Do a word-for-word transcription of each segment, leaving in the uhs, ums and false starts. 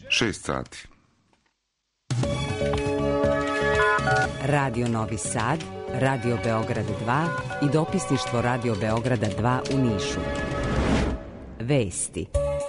Šest sati. Radio Novi Sad, Radio Beograd dva i dopisništvo Radio Beograda dva u Nišu. Vesti.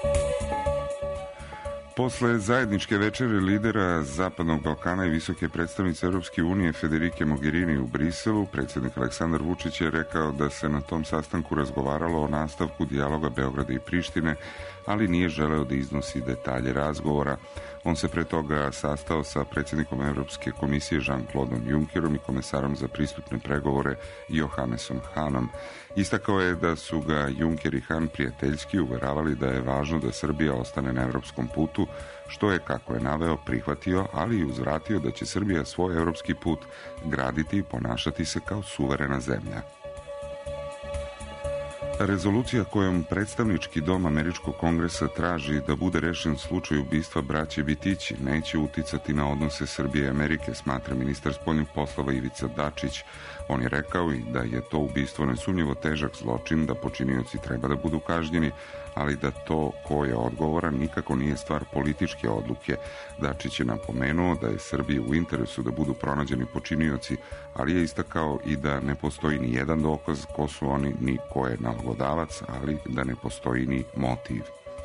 Posle zajedničke večere lidera Zapadnog Balkana i visoke predstavnice Europske unije Federike Mogherini u Briselu, predsjednik Aleksandar Vučić je rekao da se na tom sastanku razgovaralo o nastavku dijaloga Beograda i Prištine, ali nije želeo da iznosi detalje razgovora. On se pre toga sastao sa predsjednikom Europske komisije Jean-Claude Junckerom i komesarom za pristupne pregovore Johannesom Hanom. Istakao je da su ga Juncker i Han prijateljski uveravali da je važno da Srbija ostane na evropskom putu, što je, kako je naveo, prihvatio, ali i uzvratio da će Srbija svoj evropski put graditi i ponašati se kao suverena zemlja. Rezolucija kojom predstavnički dom Američkog kongresa traži da bude rešen slučaj ubistva braće Bitići neće uticati na odnose Srbije i Amerike, smatra ministar spoljnih poslova Ivica Dačić. On je rekao i da je to ubistvo nesumnjivo težak zločin, da počinioci treba da budu kažnjeni, ali da to ko je odgovoran nikako nije stvar političke odluke. Dačić je napomenuo da je Srbiji u interesu da budu pronađeni počinioci, ali je istakao i da ne postoji ni jedan dokaz ko su oni ni ko je nalogodavac, ali da ne postoji ni motiv.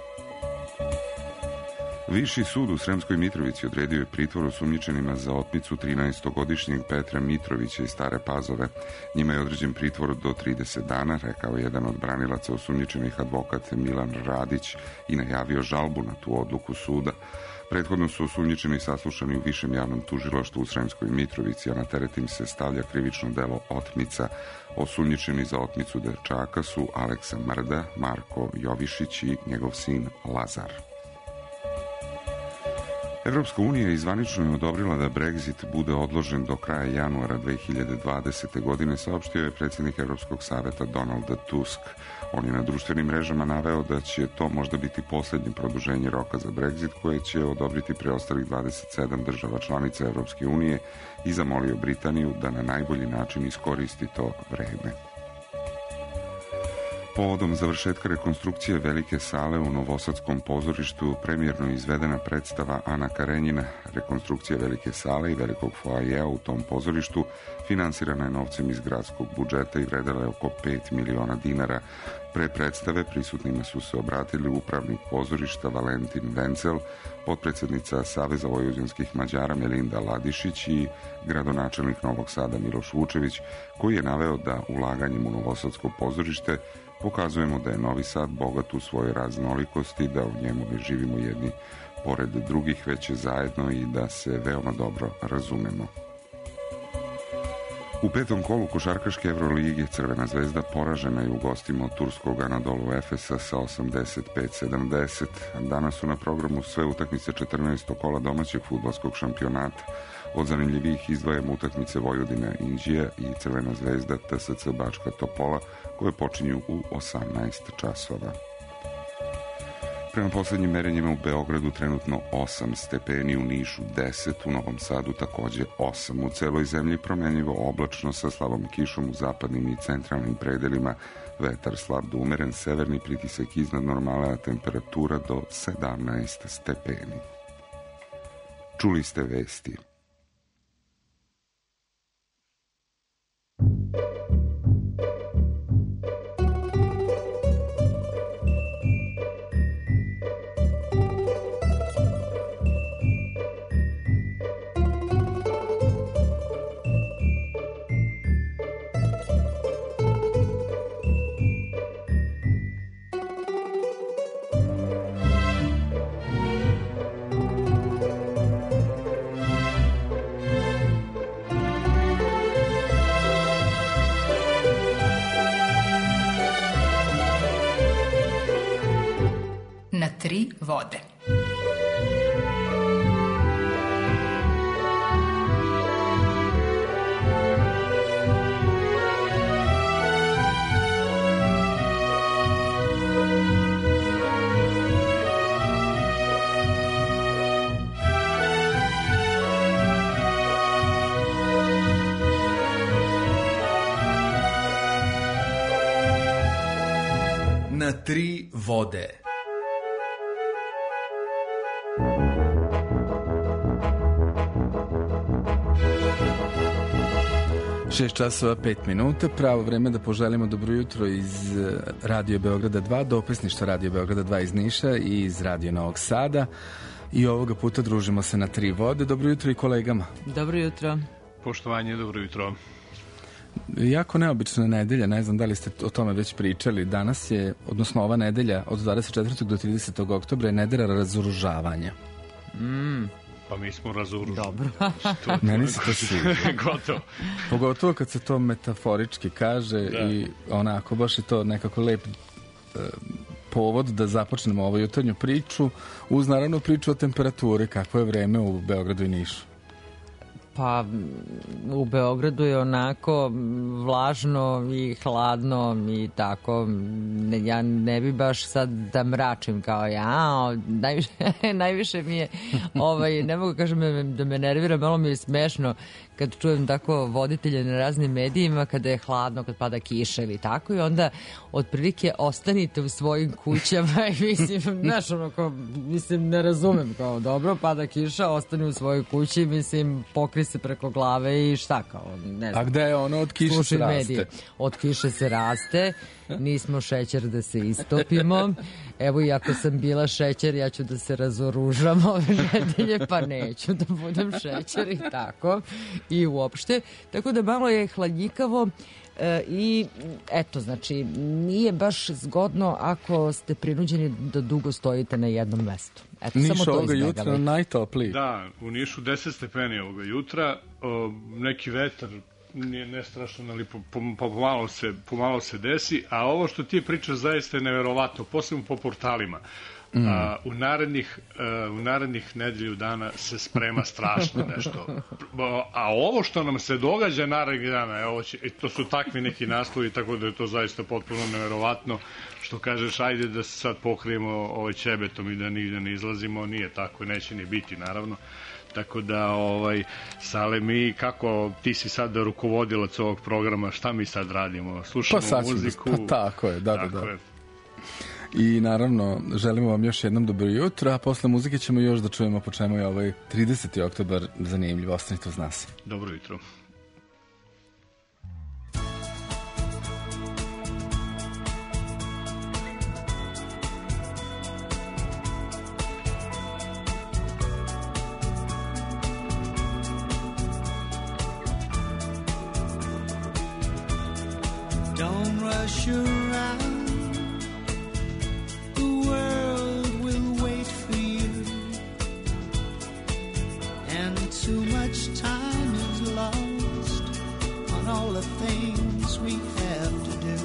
Viši sud u Sremskoj Mitrovici odredio je pritvor osumnjičenima za otmicu trinaestogodišnjeg Petra Mitrovića iz Stare Pazove. Njima je određen pritvor do trideset dana, rekao je jedan od branilaca osumnjičenih, advokat Milan Radić, i najavio žalbu na tu odluku suda. Prethodno su osumnjičeni saslušani u Višem javnom tužilaštvu u Sremskoj Mitrovici, a na teret im se stavlja krivično delo otmica. Osumnjičeni za otmicu dečaka su Aleksa Mrda, Marko Jovišić i njegov sin Lazar. Evropska unija je zvanično odobrila da Brexit bude odložen do kraja januara dve hiljade dvadesete. godine, saopštio je predsjednik Evropskog saveta Donald Tusk. On je na društvenim mrežama naveo da će to možda biti posljednje produženje roka za Brexit, koje će odobriti preostalih dvadeset sedam država članica Evropske unije, i zamolio Britaniju da na najbolji način iskoristi to vreme. Povodom završetka rekonstrukcije velike sale u Novosadskom pozorištu premijerno izvedena predstava Ana Karenjina. Rekonstrukcija velike sale i velikog foajea u tom pozorištu finansirana je novcem iz gradskog budžeta i vredela je oko pet miliona dinara. Pre predstave prisutnima su se obratili upravnik pozorišta Valentin Vencel, potpredsjednica Saveza vojvođanskih Mađara Melinda Ladišić i gradonačelnik Novog Sada Miloš Vučević, koji je naveo da ulaganjem u Novosadsko pozorište pokazujemo da je Novi Sad bogat u svojoj raznolikosti, da u njemu ne živimo jedni pored drugih, već zajedno i da se veoma dobro razumemo. U petom kolu košarkaške Evrolige Crvena zvezda poražena je u gostima od turskog Anadolu Efesa sa osamdeset pet sedamdeset. Danas su na programu sve utakmice četrnaestog kola domaćeg fudbalskog šampionata. Od zanimljivih izdvajamo utakmice Vojvodina Inđija i Crvena zvezda T S C Bačka Topola, koje počinju u osamnaest časova. Prema posljednjim merenjima u Beogradu trenutno osam stepeni, u Nišu deset, u Novom Sadu takođe osam. U celoj zemlji promenljivo oblačno sa slabom kišom u zapadnim i centralnim predelima, vetar slab do umeren, severni pritisak iznad normale, a temperatura do sedamnaest stepeni. Čuli ste vesti. Na tri vode. Na tri vode. šest časova pet minuta, pravo vreme da poželimo dobro jutro iz Radio Beograda dva, dopisništva Radio Beograda dva iz Niša i iz Radio Novog Sada. I ovoga puta družimo se na tri vode. Dobro jutro i kolegama. Dobro jutro. Poštovanje, dobro jutro. Jako neobična nedelja, ne znam da li ste o tome već pričali. Danas je, odnosno ova nedelja od dvadeset četvrtog do tridesetog oktobra je nedelja razoružavanja. Mm. Pa mi smo razoruženi. Dobro. Meni se to sviđa. Gotovo. Pogotovo kad se to metaforički kaže da. I onako baš je to nekako lep uh, povod da započnemo ovu jutarnju priču uz naravno priču o temperaturi, kakvo je vreme u Beogradu i Nišu. Pa u Beogradu je onako vlažno i hladno i tako. Ne, ja ne bi baš sad da mračim kao ja, najviše, najviše mi je ovaj, ne mogu kažem da me nervira, malo mi je smešno kad čujem tako voditelje na raznim medijima kada je hladno, kad pada kiša ili tako i onda otprilike ostanite u svojim kućama i mislim, znaš ono kao, mislim ne razumem kao dobro, pada kiša, ostani u svojoj kući, mislim pokri se preko glave i šta kao, ne znam. A gde je ono od kiše se raste? Medije. Od kiše se raste, nismo šećer da se istopimo. Evo i ako sam bila šećer, ja ću da se razoružam ove nedelje, pa neću da budem šećer i tako. I uopšte. Tako da malo je hladnjikavo e, i eto, znači, nije baš zgodno ako ste prinuđeni da dugo stojite na jednom mestu. Eto, Niš samo to ovoga jutra najtopliji. Da, u Nišu deset stepeni ovoga jutra, o, neki vetar, nije ne strašno, ali po, po, pomalo, se, pomalo se desi, a ovo što ti pričaš zaista je neverovatno, posebno po portalima. Mm. A, u, narednih, a, u narednih nedelju dana se sprema strašno nešto. A ovo što nam se događa narednih dana, evo će, to su takvi neki naslovi, tako da je to zaista potpuno neverovatno. Što kažeš, ajde da se sad pokrijemo ovaj ćebetom i da nigde ne izlazimo, nije tako, neće ni biti naravno. Tako da, ovaj, Sale, mi, kako ti si sad rukovodilac ovog programa, šta mi sad radimo? Slušamo pa muziku? Pa tako je, da, tako da, da. Je. I naravno, želimo vam još jednom dobro jutro, a posle muzike ćemo još da čujemo po čemu je ovaj trideseti oktobar zanimljiv. Ostanite uz nas. Dobro jutro. Don't rush around. The world will wait for you. And too much time is lost on all the things we have to do.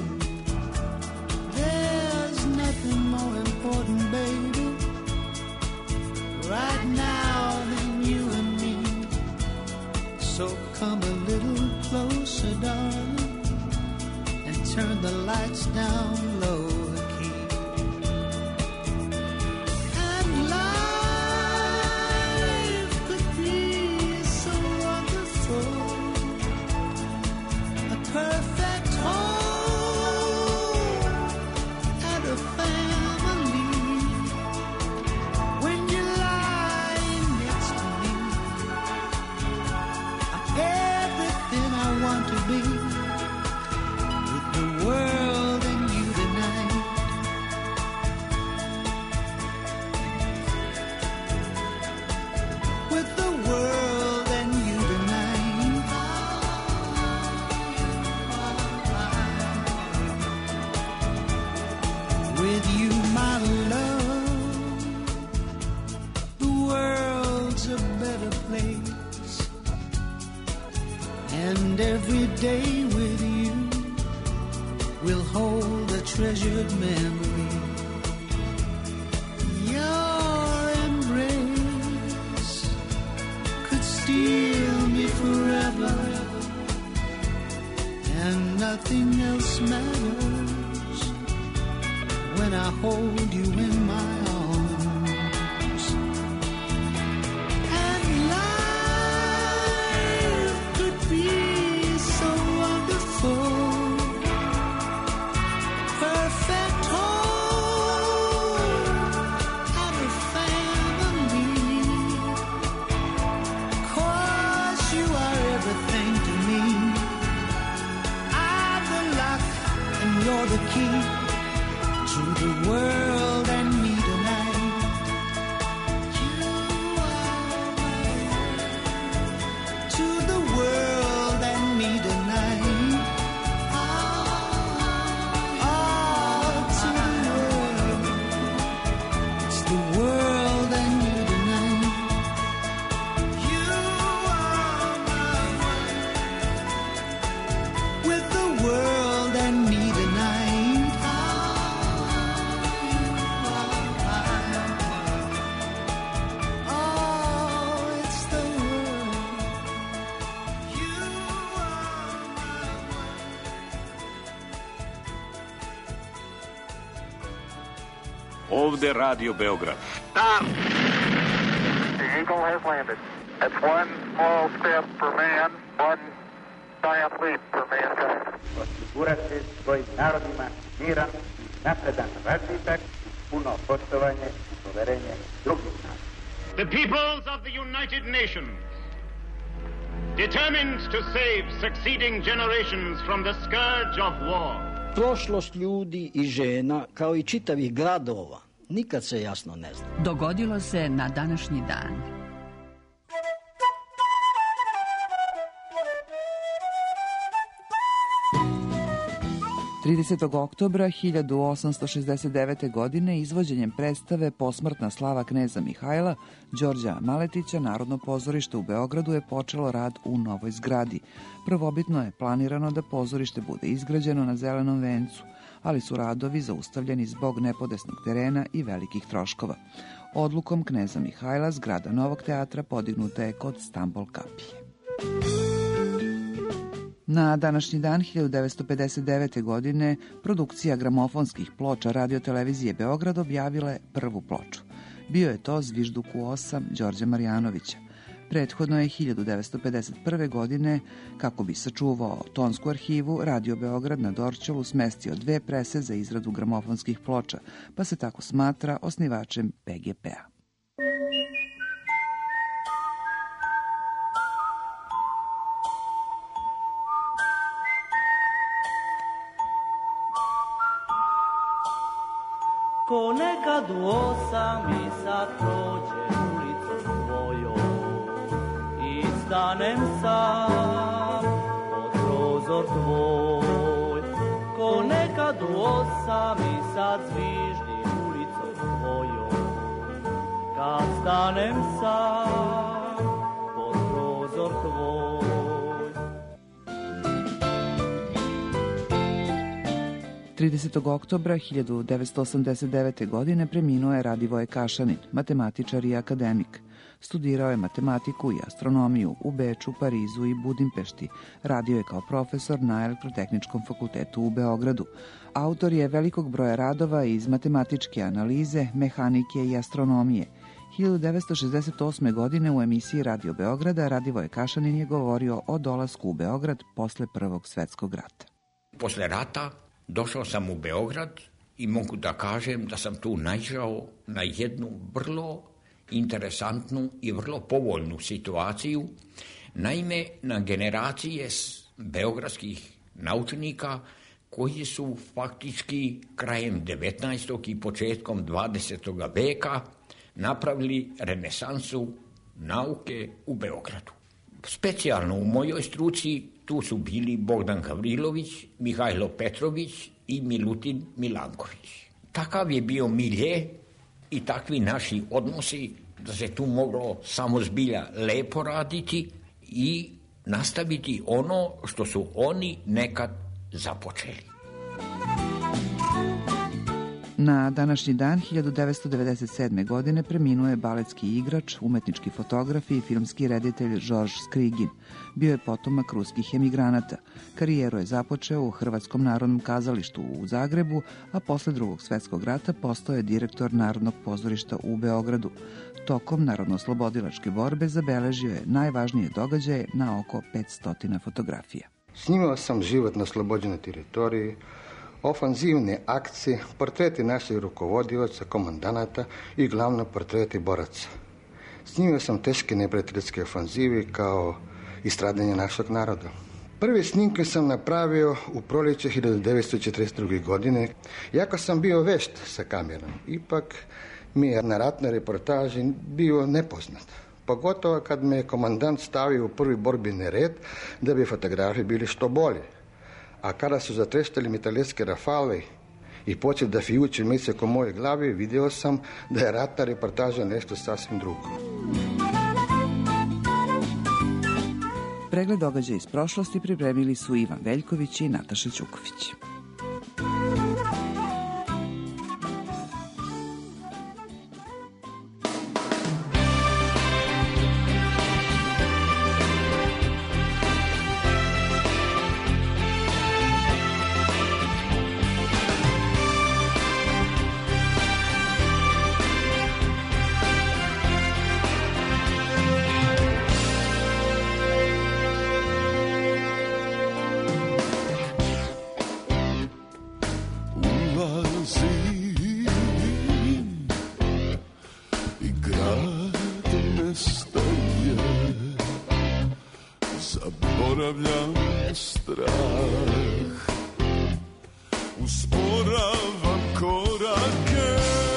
There's nothing more important, baby, right now than you and me. So come a little closer, darling. Turn the lights down low key. And life could be so wonderful. A perfect home and a family. When you lie next to me, I'm everything I want to be. World and you tonight. With the world and you tonight. With you, my love, the world's a better place. And every day with you we'll hold a treasured memory. Your embrace could steal me forever, and nothing else matters when I hold you in my arms. And life could be so wonderful. Perfect home. Ovde Radio Beograd. Stop! The Eagle has landed. That's one small step for man, one giant leap for mankind. Osigurati svojim narodima miran, napredan razvitak, puno poštovanje i poverenje drugih naroda. The peoples of the United Nations, determined to save succeeding generations from the scourge of war. Prošlost ljudi i žena, kao i čitavih gradova, nikad se jasno ne zna. Dogodilo se na današnji dan. tridesetog oktobra hiljadu osamsto šezdeset devete. godine izvođenjem predstave Posmrtna slava kneza Mihajla Đorđa Maletića Narodno pozorište u Beogradu je počelo rad u novoj zgradi. Prvobitno je planirano da pozorište bude izgrađeno na Zelenom vencu, ali su radovi zaustavljeni zbog nepodesnog terena i velikih troškova. Odlukom kneza Mihajla zgrada novog teatra podignuta je kod Stambol kapije. Na današnji dan hiljadu devetsto pedeset devete. godine produkcija gramofonskih ploča Radio-televizije Beograd objavila je prvu ploču. Bio je to Zvižduk u osam Đorđa Marjanovića. Prethodno je hiljadu devetsto pedeset prve. godine, kako bi sačuvao tonsku arhivu, Radio Beograd na Dorćolu smestio dve prese za izradu gramofonskih ploča, pa se tako smatra osnivačem P G P-a. Ko nekad u osam i sad prođe ulicom tvojom i stanem sam pod prozor tvoj. Ko nekad u osam i sad zviždi ulicom tvojom kad stanem sam pod prozor tvoj. tridesetog oktobra hiljadu devetsto osamdeset devete. godine preminuo je Radivoje Kašanin, matematičar i akademik. Studirao je matematiku i astronomiju u Beču, Parizu i Budimpešti. Radio je kao profesor na Elektrotehničkom fakultetu u Beogradu. Autor je velikog broja radova iz matematičke analize, mehanike i astronomije. hiljadu devetsto šezdeset osme. godine u emisiji Radio Beograda Radivoje Kašanin je govorio o dolasku u Beograd posle Prvog svetskog rata. Posle rata došao sam u Beograd i mogu da kažem da sam tu naišao na jednu vrlo interesantnu i vrlo povoljnu situaciju. Naime, na generacije beogradskih naučnika koji su faktički krajem devetnaestog i početkom dvadesetog veka napravili renesansu nauke u Beogradu. Specijalno u mojoj struci tu su bili Bogdan Gavrilović, Mihajlo Petrović i Milutin Milanković. Takav je bio milje i takvi naši odnosi da se tu moglo samo zbilja lepo raditi i nastaviti ono što su oni nekad započeli. Na današnji dan hiljadu devetsto devedeset sedme. godine preminuo je baletski igrač, umetnički fotograf i filmski reditelj Žorž Skrigin. Bio je potomak ruskih emigranata. Karijeru je započeo u Hrvatskom narodnom kazalištu u Zagrebu, a posle Drugog svetskog rata postao je direktor Narodnog pozorišta u Beogradu. Tokom narodno-oslobodilačke borbe zabeležio je najvažnije događaje na oko petsto fotografija. Snimao sam život na oslobođenoj teritoriji, ofanzivne akcije, portreti naših rukovodioca, komandanata i glavno portreti boraca. Snimio sam teške neprijateljske ofanzive kao i stradanje našeg naroda. Prve snimke sam napravio u proljeće hiljadu devetsto četrdeset druge. godine. Iako sam bio vešt sa kamerom, ipak mi je na ratnoj reportaži bio nepoznat. Pogotovo kad me je komandant stavio u prvi borbeni red da bi fotografije bili što bolje. A kada su zatreštali metaljetske rafale i počeli da fijuče mesec oko moje glavi, vidio sam da je ratna reportaža nešto sasvim drugo. Pregled događaja iz prošlosti pripremili su Ivan Veljković i Nataša Ćuković. nestaje, zaboravljam strah, usporavam korake,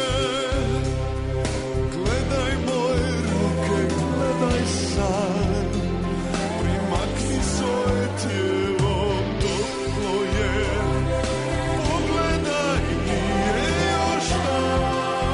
gledaj moje ruke, gledaj san, primakni svoje tijelo, toplo je, pogledaj, nije još dan.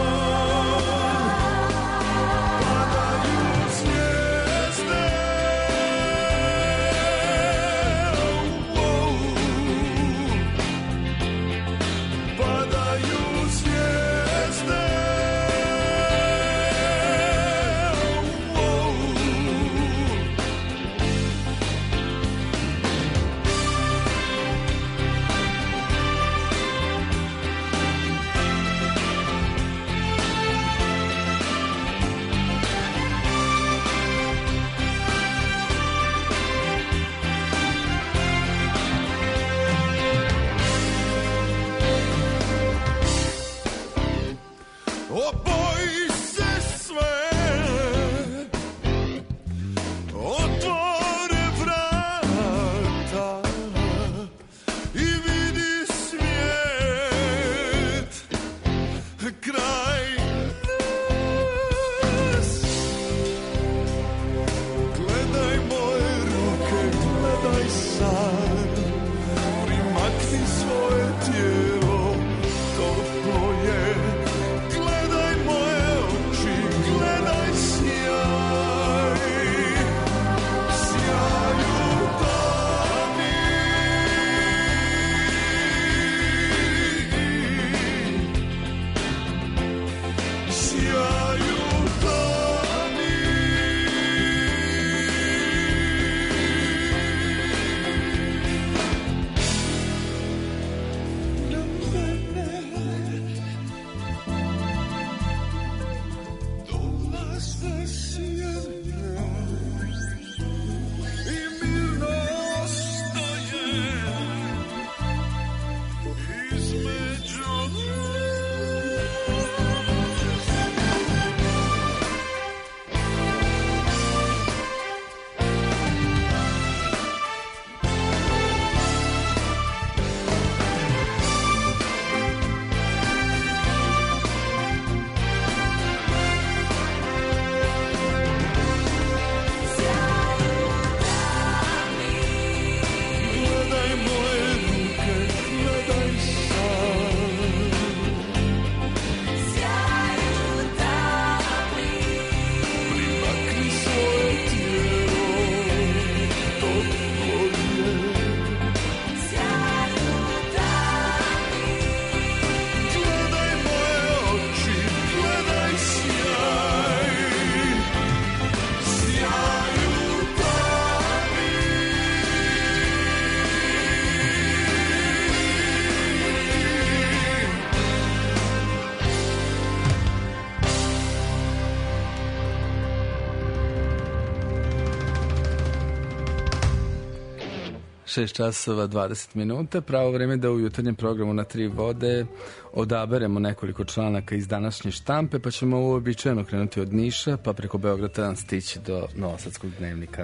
šest časova dvadeset minuta, pravo vreme da u jutarnjem programu na tri vode odaberemo nekoliko članaka iz današnje štampe, pa ćemo uobičajeno krenuti od Niša, pa preko Beograda stići do Novosadskog dnevnika. E,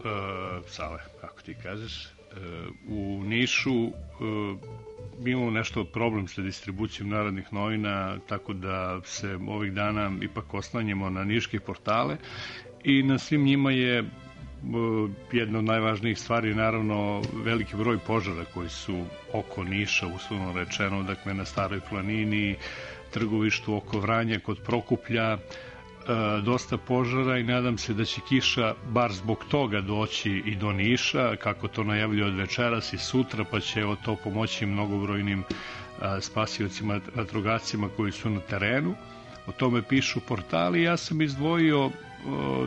Sale, kako ti kažeš, e, u Nišu e, imamo nešto problem sa distribucijom narodnih novina, tako da se ovih dana ipak oslanjamo na niške portale i na svim njima je jedna od najvažnijih stvari, naravno, veliki broj požara koji su oko Niša, uslovno rečeno, dakle na Staroj planini, Trgovištu oko Vranja, kod Prokuplja, e, dosta požara i nadam se da će kiša bar zbog toga doći i do Niša, kako to najavljuje od večeras i sutra, pa će o to pomoći mnogobrojnim a, spasiocima, vatrogascima koji su na terenu. O tome pišu portali. Ja sam izdvojio o,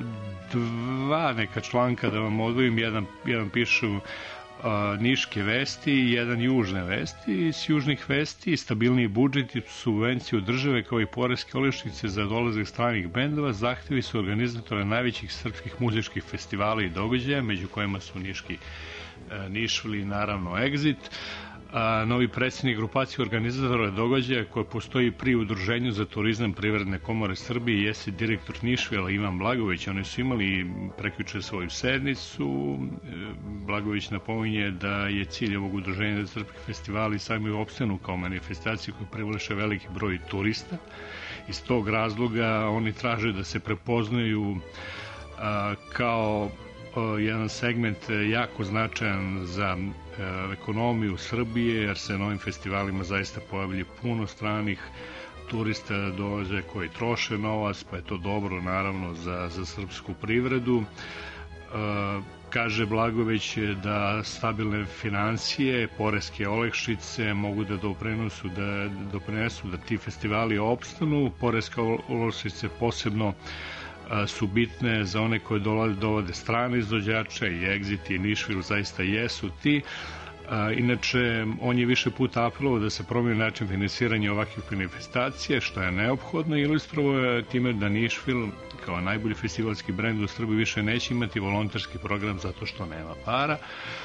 dva neka članka da vam odvojim. Jedan, jedan pišu a, niške vesti i jedan južne vesti. Iz južnih vesti stabilniji budžet i subvencije od države kao i poreske olakšice za dolazak stranih bendova zahtevi su organizatora najvećih srpskih muzičkih festivala i događaja, među kojima su niški a, Nišvili i naravno Exit. a, novi predsjednik grupacije organizatora događaja koje postoji pri Udruženju za turizam Privredne komore Srbije jeste direktor Nišvila Ivan Blagović. Oni su imali prekjuče svoju sednicu. Blagović napominje da je cilj ovog udruženja da srpski festivali sami opstanu kao manifestacije koje privlače veliki broj turista. Iz tog razloga oni traže da se prepoznaju a, kao jedan segment jako značajan za ekonomiju Srbije, jer se na ovim festivalima zaista pojavlja puno stranih turista dolaze koji troše novac, pa je to dobro naravno za, za srpsku privredu. Kaže Blagović da stabilne financije, poreske olakšice mogu da doprinesu da, doprinesu da ti festivali opstanu. Poreske olakšice posebno su bitne za one koje dolaze, dovode strane izvođače i Exit i Nišvil zaista jesu ti. Inače, on je više puta apelovao da se promijeni način finansiranja ovakvih manifestacija, što je neophodno, i ilustrovao je time da Nišvil kao najbolji festivalski brend u Srbiji više neće imati volonterski program zato što nema para.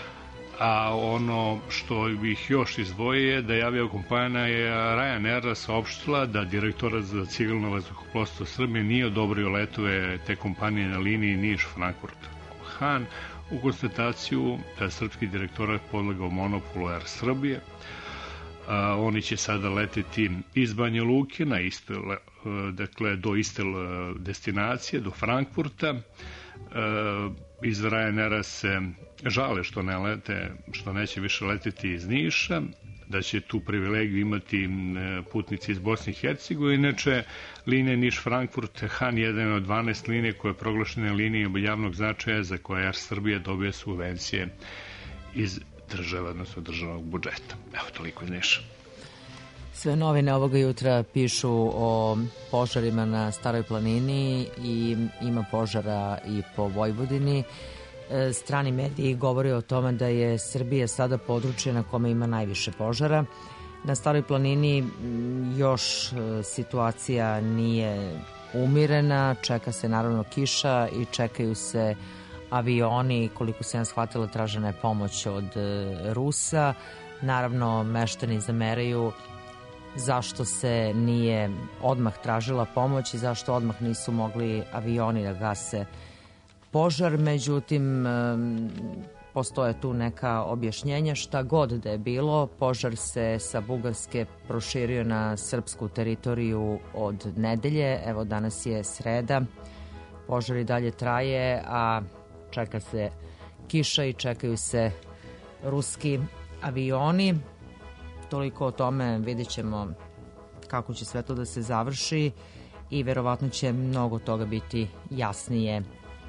A ono što bih još izdvojio je da je aviokompanija Ryanair saopštila da direktorat za civilno vazduhoplovstvo Srbije nije odobrio letove te kompanije na liniji Niš-Frankfurt-Han u konstataciju da srpski direktorat podlegao monopolu Air Srbije. A, oni će sada leteti iz Banja Luke na iste, dakle, do iste destinacije, do Frankfurta. A, iz Ryanaira se žale što ne lete, što neće više leteti iz Niša, da će tu privilegiju imati putnici iz Bosne i Hercegovine. Inače, linija Niš-Frankfurt-Han je jedan od dvanaest linije koje je proglašena linijom javnog značaja za koje Air Srbija dobije subvencije iz država, odnosno državnog budžeta. Evo, toliko iz Niša. Sve novine ovoga jutra pišu o požarima na Staroj planini i ima požara i po Vojvodini. Strani mediji govore o tome da je Srbija sada područje na kome ima najviše požara. Na Staroj planini još situacija nije umirena, čeka se naravno kiša i čekaju se avioni, koliko se ja shvatila tražena je pomoć od Rusa. Naravno, meštani zameraju zašto se nije odmah tražila pomoć i zašto odmah nisu mogli avioni da gase požar, međutim postoje tu neka objašnjenja. Šta god da je bilo, požar se sa Bugarske proširio na srpsku teritoriju od nedelje. Evo, danas je sreda, požar i dalje traje, a čeka se kiša i čekaju se ruski avioni. Toliko o tome, vidjet ćemo kako će sve to da se završi i verovatno će mnogo toga biti jasnije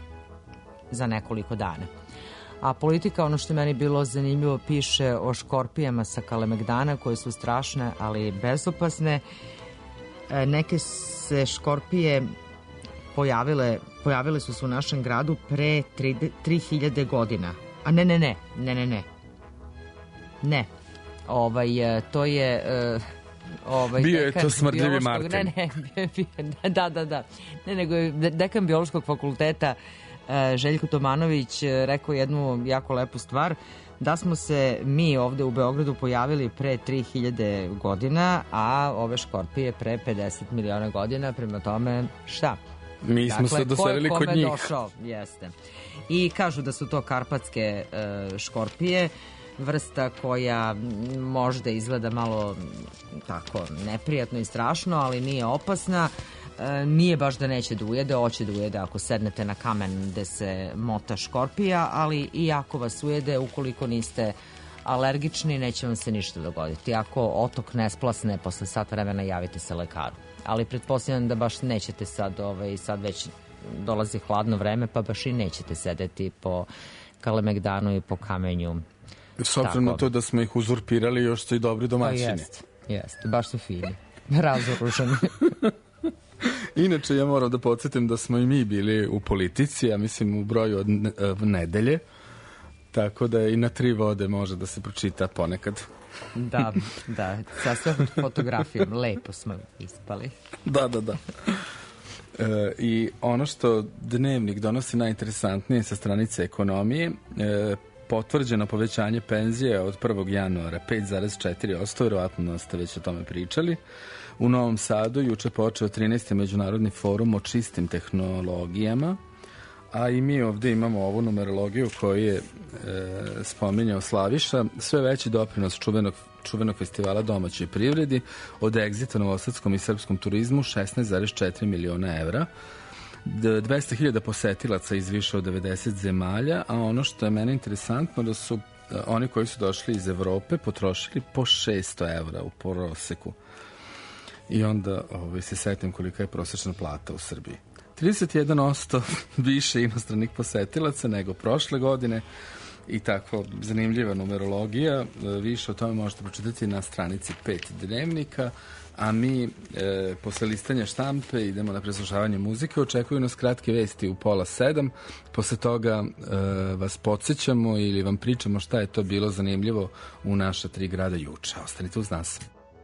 za nekoliko dana. A Politika, ono što je meni bilo zanimljivo, piše o škorpijama sa Kalemegdana koje su strašne, ali bezopasne. Neke se škorpije pojavile, pojavile su se u našem gradu pre tri hiljade godina. A ne, ne, ne, ne, ne, ne. Ne. Ovaj, to je... Ovaj, bio je to smrdljivi Martin. Ne, ne, da, da, da. Ne, nego je dekan Biološkog fakulteta Željko Tomanović rekao jednu jako lepu stvar, da smo se mi ovde u Beogradu pojavili pre tri hiljade godina, a ove škorpije pre pedeset miliona godina, prema tome šta? Mi smo dakle, se doselili kod njih. Došao, jeste. I kažu da su to karpatske uh, škorpije, vrsta koja možda izgleda malo tako neprijatno i strašno, ali nije opasna. E, nije baš da neće da ujede, hoće da ujede ako sednete na kamen gde se mota škorpija, ali i ako vas ujede, ukoliko niste alergični, neće vam se ništa dogoditi. Ako otok ne splasne, posle sat vremena javite se lekaru. Ali pretpostavljam da baš nećete sad, ovaj, sad već dolazi hladno vreme, pa baš i nećete sedeti po Kalemegdanu i po kamenju. S obzirom na to da smo ih uzurpirali, još su i dobri domaćini. Jeste, jeste, baš su fini, razoruženi. Inače, ja moram da podsjetim da smo i mi bili u Politici, ja mislim u broju od nedelje, tako da i na tri vode može da se pročita ponekad. Da, da, sa sve fotografijom, lepo smo ispali. Da, da, da. E, I ono što Dnevnik donosi najinteresantnije sa stranice ekonomije, e, potvrđeno povećanje penzije od prvog januara pet zarez četiri posto, vjerovatno ste već o tome pričali. U Novom Sadu juče počeo trinaesti međunarodni forum o čistim tehnologijama, a i mi ovdje imamo ovu numerologiju koju je e, spominjao Slaviša, sve veći doprinos čuvenog, čuvenog festivala domaćoj privredi, od egzita novosadskom i srpskom turizmu šesnaest zarez četiri miliona evra, dvesta hiljada posetilaca iz više od devedeset zemalja, a ono što je meni interesantno da su oni koji su došli iz Evrope potrošili po šesto evra u proseku. I onda ovaj, se setim kolika je prosječna plata u Srbiji. trideset jedan posto više inostranih posetilaca nego prošle godine i tako zanimljiva numerologija. Više o tome možete pročitati na stranici pet Dnevnika, a mi e, posle listanja štampe idemo na preslušavanje muzike. Očekuju nas kratke vesti u pola sedam. Posle toga e, vas podsjećamo ili vam pričamo šta je to bilo zanimljivo u naša tri grada juče. Ostanite uz nas.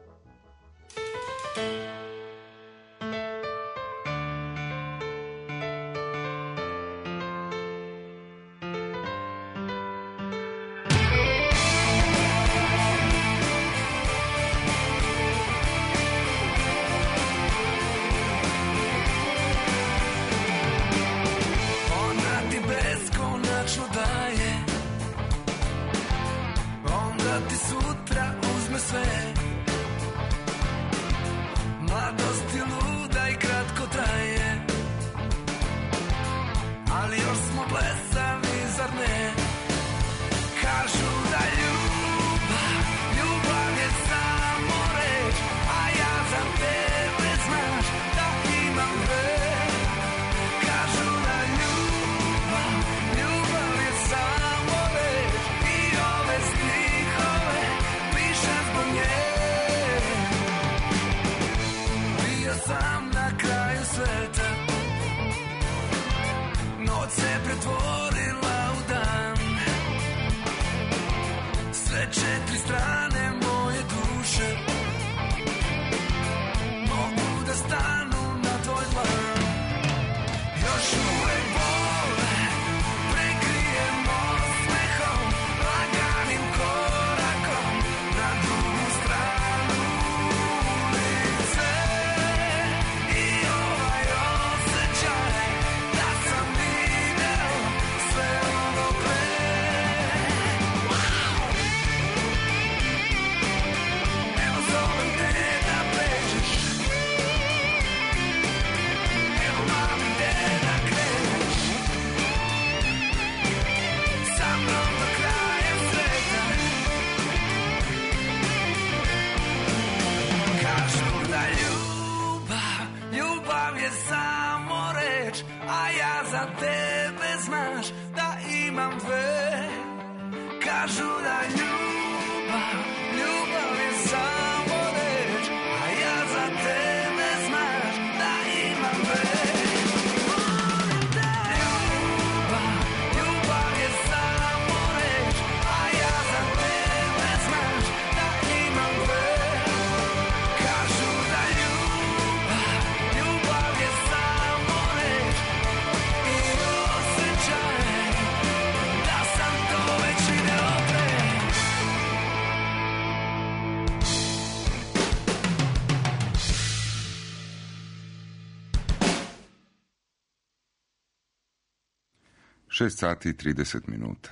šest sati i trideset minuta.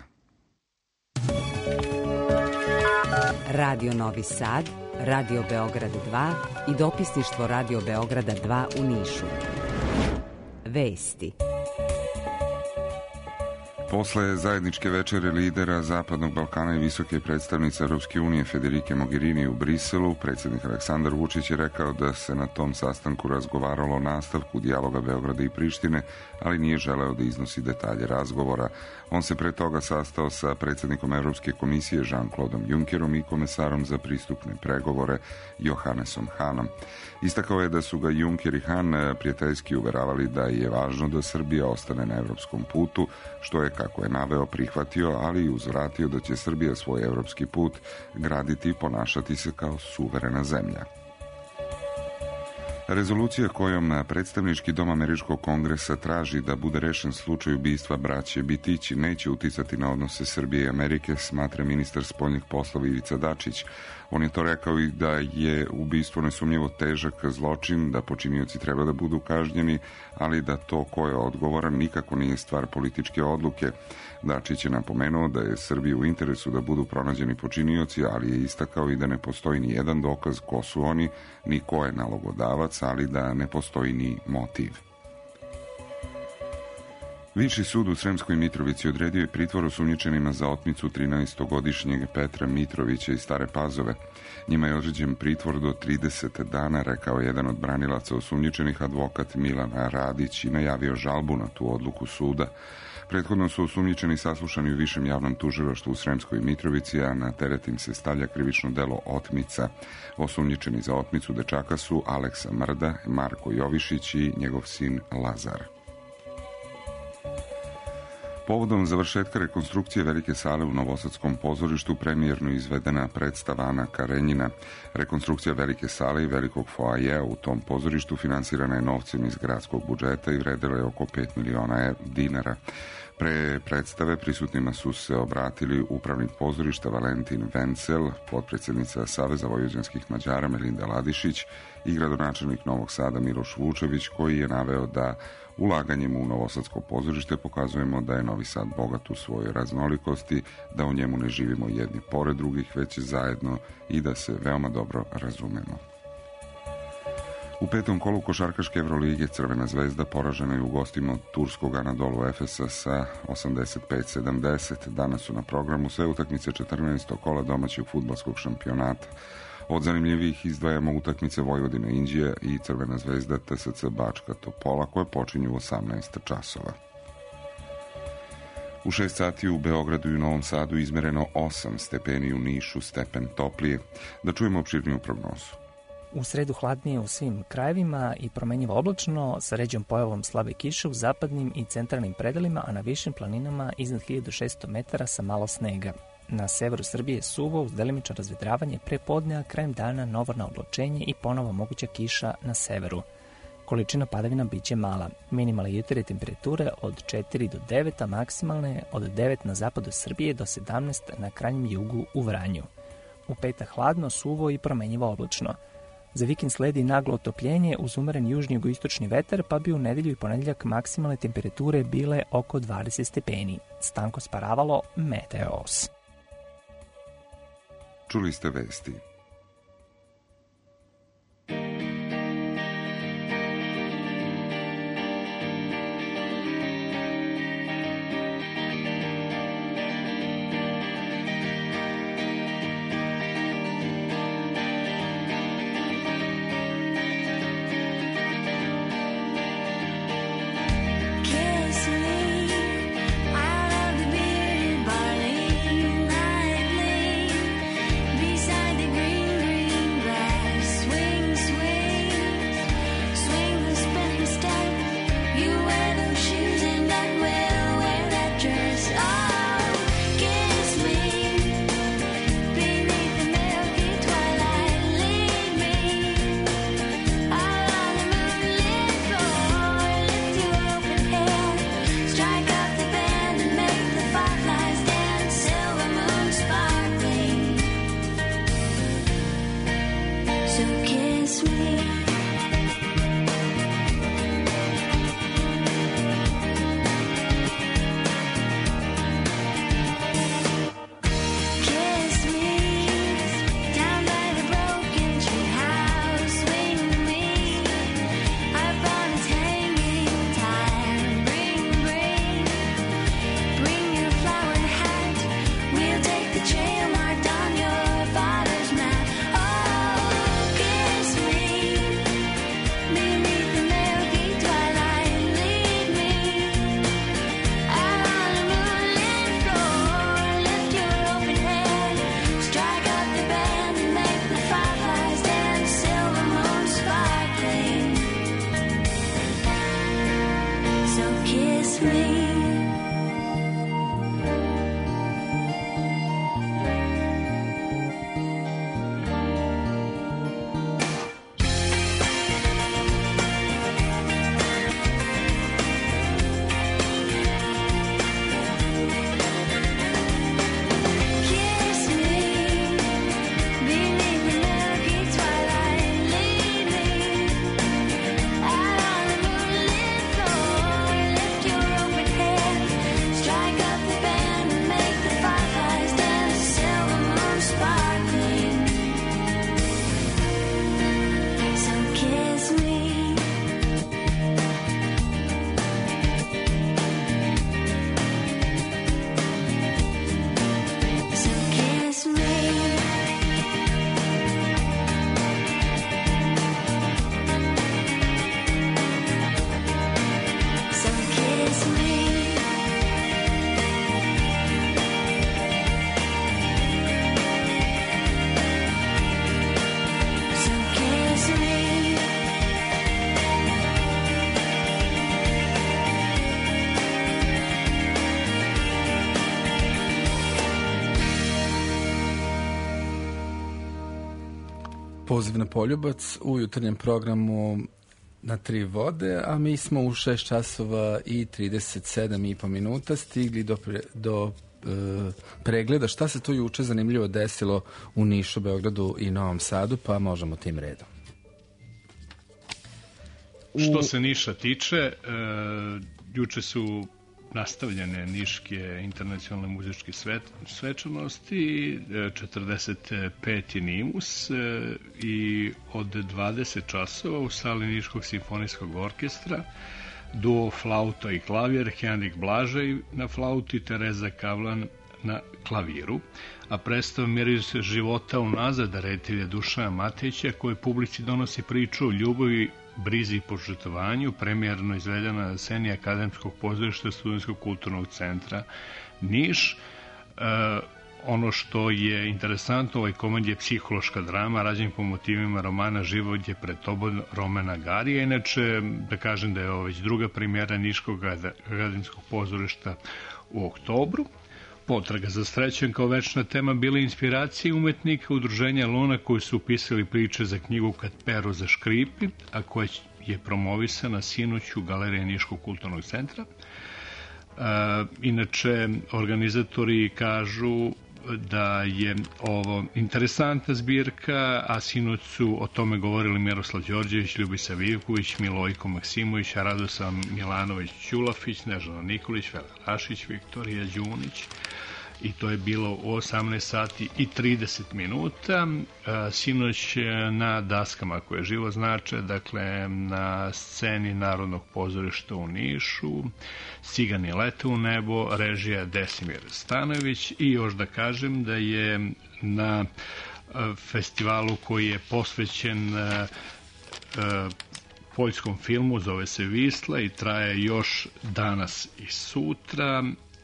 Radio Novi Sad, Radio Beograd dva i dopisništvo Radio Beograda dva u Nišu. Vesti. Posle zajedničke večere lidera Zapadnog Balkana i visoke predstavnice Europske unije Federike Mogherini u Briselu, predsjednik Aleksandar Vučić je rekao da se na tom sastanku razgovaralo o nastavku dijaloga Beograda i Prištine, ali nije želeo da iznosi detalje razgovora. On se pre toga sastao sa predsjednikom Europske komisije Jean-Claude Junckerom i komesarom za pristupne pregovore Johannesom Hanom. Istakao je da su ga Juncker i Han prijateljski uveravali da je važno da Srbija ostane na evropskom putu, što je, kako je naveo, prihvatio, ali i uzvratio da će Srbija svoj evropski put graditi i ponašati se kao suverena zemlja. Rezolucija kojom predstavnički dom Američkog kongresa traži da bude rešen slučaj ubistva braće Bitići neće uticati na odnose Srbije i Amerike, smatra ministar spoljnih poslova Ivica Dačić. On je to rekao i da je ubistvo nesumnjivo težak zločin, da počinioci treba da budu kažnjeni, ali da to ko je odgovoran nikako nije stvar političke odluke. Dačić je napomenuo da je Srbiji u interesu da budu pronađeni počinioci, ali je istakao i da ne postoji ni jedan dokaz ko su oni, ni ko je nalogodavac, ali da ne postoji ni motiv. Viši sud u Sremskoj Mitrovici odredio je pritvor osumnjičenima za otmicu trinaestogodišnjeg Petra Mitrovića iz Stare Pazove. Njima je određen pritvor do trideset dana, rekao jedan od branilaca osumnjičenih, advokat Milan Radić, i najavio žalbu na tu odluku suda. Prethodno su osumnjičeni saslušani u Višem javnom tužilaštvu u Sremskoj Mitrovici, a na teret im se stavlja krivično delo otmica. Osumnjičeni za otmicu dečaka su Aleksa Mrda, Marko Jovišić i njegov sin Lazar. Povodom završetka rekonstrukcije Velike sale u Novosadskom pozorištu premijerno izvedena predstava Ana Karenjina. Rekonstrukcija Velike sale i velikog foajeja u tom pozorištu finansirana je novcem iz gradskog budžeta i vredila je oko pet miliona dinara. Pre predstave prisutnima su se obratili upravnik pozorišta Valentin Vencel, potpredsjednica Saveza vojvođanskih Mađara Melinda Ladišić i gradonačelnik Novog Sada Miloš Vučević, koji je naveo da ulaganjem u Novosadsko pozorište pokazujemo da je Novi Sad bogat u svojoj raznolikosti, da u njemu ne živimo jedni pored drugih, već zajedno i da se veoma dobro razumemo. U petom kolu košarkaške Evrolige Crvena zvezda poražena je u gostima turskog Anadolu Efesa sa osamdeset pet sedamdeset. Danas su na programu sve utakmice četrnaestog kola domaćeg fudbalskog šampionata. Od zanimljivih izdvajamo utakmice Vojvodina Inđija i Crvena zvezda T S C Bačka Topola, koje počinju u osamnaest časova. U šest sati u Beogradu i u Novom Sadu izmereno osam stepeni, u Nišu stepen toplije. Da čujemo opširniju prognozu. U sredu hladnije u svim krajevima i promenjivo oblačno, sa ređom pojavom slabe kiše u zapadnim i centralnim predelima, a na višim planinama iznad hiljadu šesto metara sa malo snega. Na severu Srbije suvo uz delimično razvedravanje pre podne, a krajem dana novorno oblačenje i ponovo moguća kiša na severu. Količina padavina biće mala. Minimalne jutarnje temperature od četiri do devet, a maksimalne od devet na zapadu Srbije do sedamnaest na krajnjem jugu u Vranju. U petak hladno, suvo i promenjivo oblačno. Za vikend sledi naglo otopljenje uz umeren južni jugoistočni vetar, pa bi u nedelju i ponedeljak maksimalne temperature bile oko dvadeset stepeni. Stanko Sparavalo, Meteos. Čuli ste vesti. Poziv na poljubac u jutarnjem programu na tri vode, a mi smo u šest časova i trideset sedam i po minuta stigli do, pre, do e, pregleda šta se tu juče zanimljivo desilo u Nišu, Beogradu i Novom Sadu, pa možemo tim redom. Što se Niša tiče, e, juče su nastavljene niške internacionalne muzičke svet, svečanosti, četrdeset peti Nimus i od dvadeset časova u sali Niškog simfonijskog orkestra duo flauta i klavir, Henrik Blažej na flauti, Tereza Kavlan na klaviru, a predstava Miris života unazad reditelja Dušana Matejića koji publici donosi priču o ljubavi, brizi i požrtvovanju, premijerno izvedena na sceni Akademskog pozorišta Studentskog kulturnog centra Niš. E, ono što je interesantno, ovaj komad je psihološka drama, rađen po motivima romana Život je pred tobom Romana Garija. Inače, da kažem da je ovo već druga premijera Niškog Akademskog pozorišta u oktobru. Potraga za srećom kao večna tema bila inspiracija umetnika udruženja Luna koji su upisali priče za knjigu Kad pero zaškripi, a koja je promovisana sinoć u Galeriji Niškog kulturnog centra. E, inače, organizatori kažu da je ovo interesantna zbirka, a sinoć su o tome govorili Miroslav Đorđević, Ljubisa Vivković, Milojko Maksimović, Radoslav Milanović Ćulafić, Nežana Nikolić, Vela Rašić, Viktorija Đunić, i to je bilo u osamnaest sati i trideset minuta. Sinoć na daskama koje živo znače, dakle na sceni Narodnog pozorišta u Nišu, Cigani lete u nebo, režija Desimir Stanović, i još da kažem da je na festivalu koji je posvećen poljskom filmu, zove se Visla i traje još danas i sutra,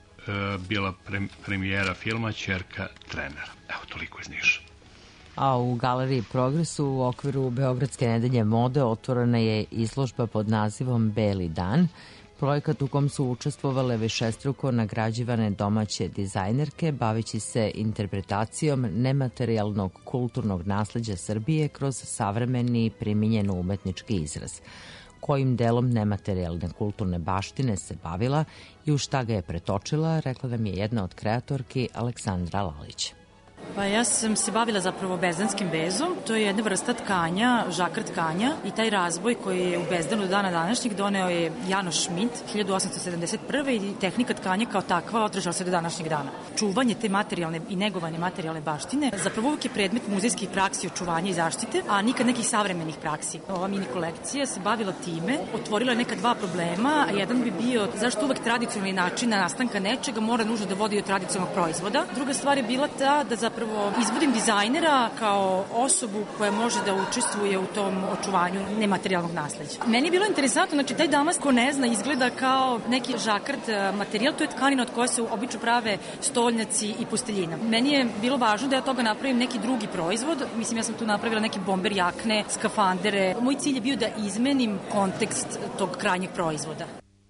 bila premijera filma Ćerka trenera. Evo, toliko iz Niša. A u Galeriji Progresu u okviru Beogradske nedelje mode otvorena je izložba pod nazivom Beli dan, projekat u kom su učestvovale višestruko nagrađivane domaće dizajnerke baveći se interpretacijom nematerijalnog kulturnog nasleđa Srbije kroz savremeni primijenjen umetnički izraz. Kojim delom nematerijalne kulturne baštine se bavila i u šta ga je pretočila, rekla nam je jedna od kreatorki Aleksandra Lalić. Pa ja sam se bavila zapravo bezdanskim vezom, to je jedna vrsta tkanja, žakar tkanja, i taj razboj koji je u bezdanu do dana današnjeg doneo je Janoš Šmit hiljadu osamsto sedamdeset prve. i tehnika tkanja kao takva održala se do današnjeg dana. Čuvanje te materijalne i negovanje materijalne baštine zapravo uvijek je predmet muzejskih praksi očuvanja i zaštite, a nikad nekih savremenih praksi. Ova mini kolekcija se bavila time, otvorila je neka dva problema, a jedan bi bio zašto uvek tradicionalni način nastanka nečega mora nužno da vodi do tradicionalnog proizvoda. Druga stvar je bila ta da zapravo izvodim dizajnera kao osobu koja može da učestvuje u tom očuvanju nematerijalnog nasleđa. Meni je bilo interesantno, znači taj damas ko ne zna izgleda kao neki žakrt materijal, to je tkanina od koje se obično prave stolnjaci i posteljina. Meni je bilo važno da ja toga napravim neki drugi proizvod, mislim ja sam tu napravila neke bomber jakne, skafandere. Moj cilj je bio da izmenim kontekst tog krajnjeg proizvoda.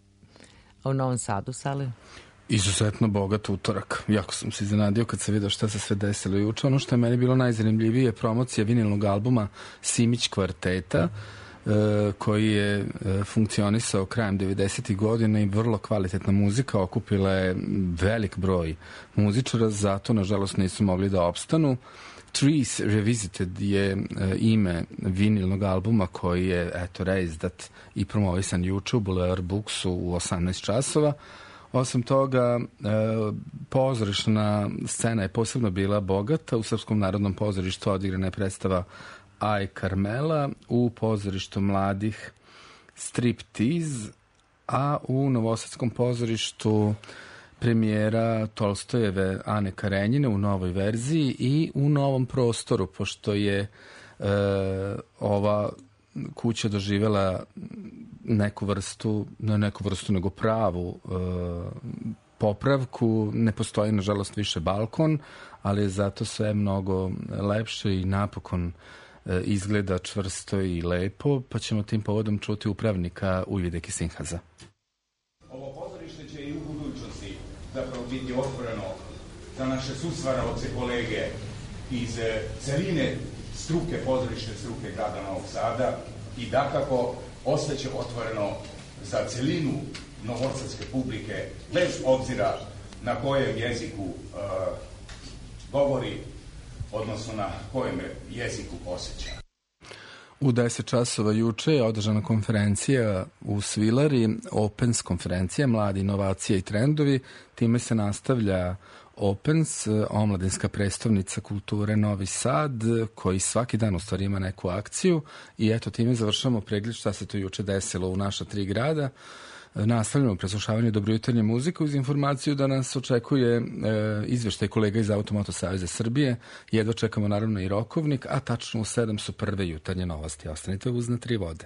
A u Novom Sadu, Sale? Izuzetno bogat utorak. Jako sam se iznenadio kad sam vidio šta se sve desilo juče. Ono što je meni bilo najzanimljivije je promocija vinilnog albuma Simić kvarteta, e, koji je e, funkcionisao krajem devedesetih godina i vrlo kvalitetna muzika. Okupila je velik broj muzičara, zato nažalost nisu mogli da opstanu. Trees Revisited je e, ime vinilnog albuma koji je eto reizdat i promovisan juče u Boulevard Booksu u osamnaest časova. Osim toga, pozorišna scena je posebno bila bogata. U Srpskom narodnom pozorištu odigrana je predstava Aj Karmela, u pozorištu mladih Striptease, a u Novosadskom pozorištu premijera Tolstojeve Ane Karenjine u novoj verziji i u novom prostoru, pošto je e, ova kuća doživjela neku vrstu, ne neku vrstu, nego pravu e, popravku. Ne postoji, nažalost, više balkon, ali je zato sve mnogo lepše i napokon e, izgleda čvrsto i lepo, pa ćemo tim povodom čuti upravnika Ujvideke Sinhaza. Ovo pozorište će i u budućnosti zapravo biti otvoreno za naše susvaraoce kolege iz celine struke, pozorišne struke grada Novog Sada i dakako ostaće otvoreno za celinu novosadske publike, bez obzira na kojem jeziku uh, govori, odnosno na kojem jeziku osjeća. U deset časova juče je održana konferencija u Svilari, Opens konferencija, mladi inovacije i trendovi. Time se nastavlja Opens, omladinska predstavnica kulture Novi Sad, koji svaki dan u stvari ima neku akciju i eto time završamo pregled šta se to juče desilo u naša tri grada. Nastavljamo preslušavanje dobrojutarnje muzike uz informaciju da nas očekuje e, izveštaj kolega iz Automoto Saveza Srbije. Jedva čekamo naravno i rokovnik, a tačno u sedam su prve jutarnje novosti. Ostanite uz Na tri vode.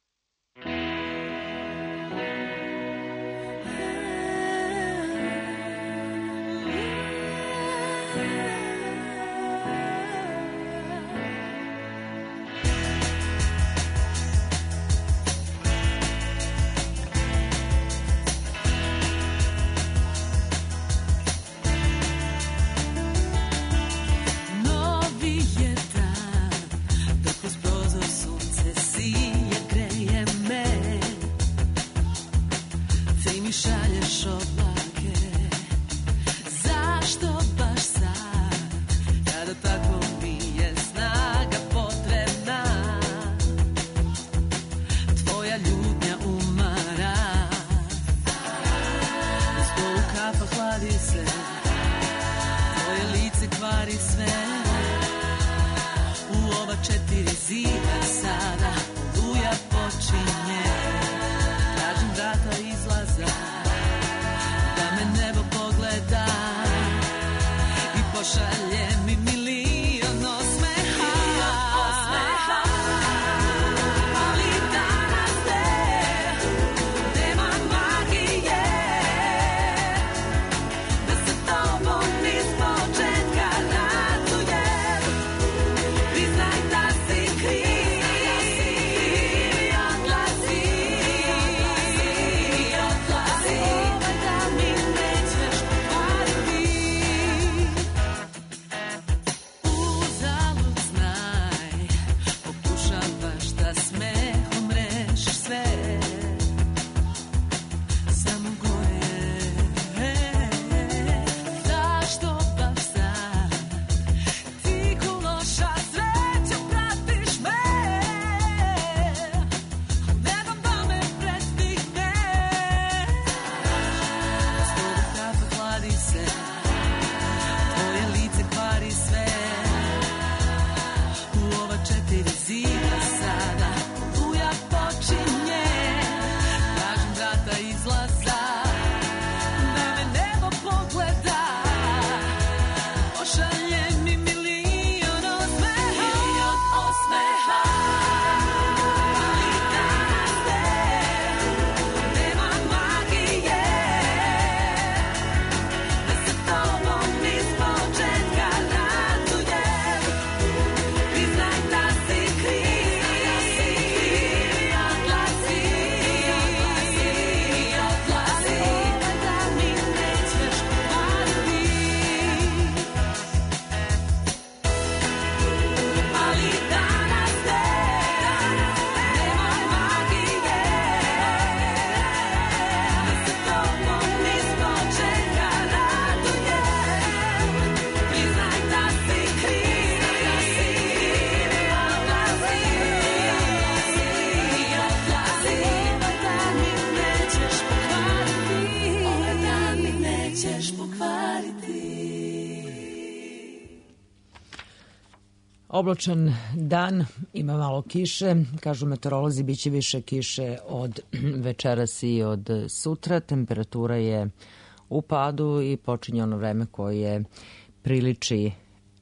Oblačan dan, ima malo kiše, kažu meteorolozi biće više kiše od večeras i od sutra, temperatura je u padu i počinje ono vreme koje priliči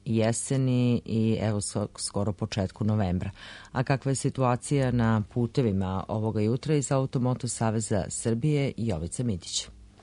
jeseni i evo skoro početku novembra. A kakva je situacija na putevima ovoga jutra iz Automoto Saveza Srbije, Jovica Midić?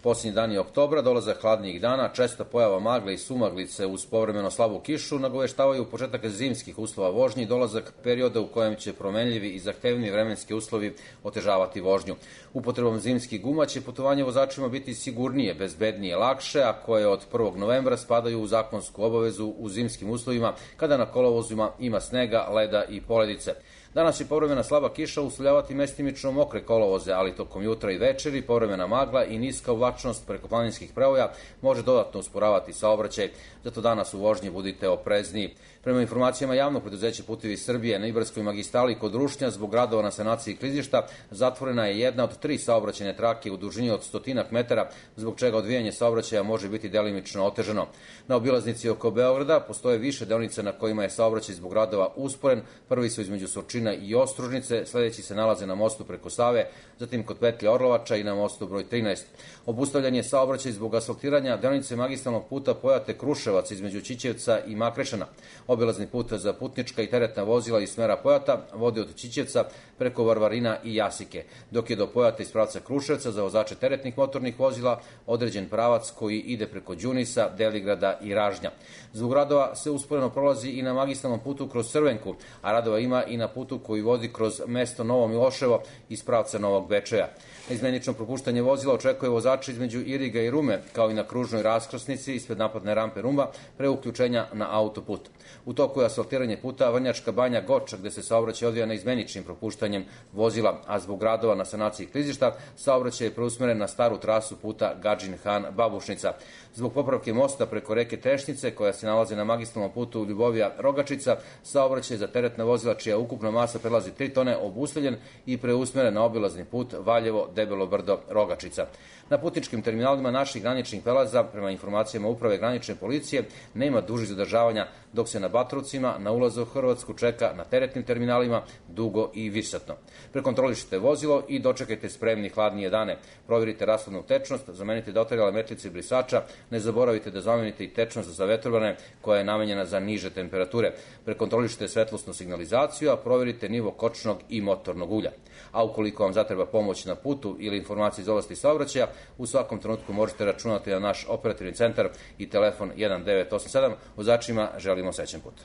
Posljednji dani oktobra, dolazak hladnijih dana, česta pojava magle i sumaglice uz povremeno slabu kišu nagoveštavaju početak zimskih uslova vožnje i dolazak perioda u kojem će promenljivi i zahtevni vremenski uslovi otežavati vožnju. Upotrebom zimskih guma će putovanje vozačima biti sigurnije, bezbednije, lakše, a koje od prvog novembra spadaju u zakonsku obavezu u zimskim uslovima kada na kolovozima ima snega, leda i poledice. Danas će povremena slaba kiša uslovljavati mestimično mokre kolovoze, ali tokom jutra i večeri povremena magla i niska uvlačnost preko planinskih prevoja može dodatno usporavati saobraćaj, zato danas u vožnji budite oprezniji. Prema informacijama javnog preduzeća Putevi Srbije, na Ibarskoj magistrali kod Rušnja zbog radova na sanaciji klizišta zatvorena je jedna od tri saobraćajne trake u dužini od stotinak metara, zbog čega odvijanje saobraćaja može biti delimično otežano. Na obilaznici oko Beograda postoje više deonica na kojima je saobraćaj zbog radova usporen. Prvi su između Surčina i Ostružnice, sledeći se nalaze na mostu preko Save, zatim kod petlje Orlovača i na mostu broj trinaest. Obustavljen je saobraćaj zbog asfaltiranja deonice magistralnog puta Pojate-Kruševac između Ćićevca i Makrešana. Obilazni put za putnička i teretna vozila iz smera Pojata vodi od Ćićevca preko Varvarina i Jasike, dok je do Pojata iz pravca Kruševca za vozače teretnih motornih vozila određen pravac koji ide preko Đunisa, Deligrada i Ražnja. Zbog radova se usporeno prolazi i na magistralnom putu kroz Crvenku, a radova ima i na putu koji vodi kroz mesto Novo Miloševo iz pravca Novog Bečeja. Izmenično propuštanje vozila očekuje vozače između Iriga i Rume, kao i na kružnoj raskrsnici ispred napadne rampe Ruma, pre uključenja na autoput. U toku je asfaltiranje puta Vrnjačka Banja Goča, gde se saobraćaj odvija neizmeničnim propuštanjem vozila, a zbog radova na sanaciji klizišta saobraćaj je preusmeren na staru trasu puta Gadžin Han Babušnica. Zbog popravke mosta preko reke Tešnice, koja se nalazi na magistralnom putu Ljubovija Rogačica, saobraćaj za teretna vozila čija ukupna masa prelazi tri tone obustavljen i preusmeren na obilazni put Valjevo Debelo Brdo Rogačica. Na putničkim terminalima naših graničnih prelaza, prema informacijama Uprave granične policije, nema dužih zadržavanja, dok se na Batrovcima na ulazu u Hrvatsku čeka na teretnim terminalima dugo i višsatno. Prekontrolišite vozilo i dočekajte spremni hladnije dane. Provjerite rashladnu tečnost, zamenite dotarjale metlice i brisača, ne zaboravite da zamenite i tečnost za vetrobrane koja je namenjena za niže temperature. Prekontrolišite svetlosnu signalizaciju, a provjerite nivo kočnog i motornog ulja. A ukoliko vam zatreba pomoć na putu ili informacije iz oblasti saobraćaja, u svakom trenutku možete računati na naš operativni centar i telefon jedan devet osam sedam. Vozačima želimo srećan put.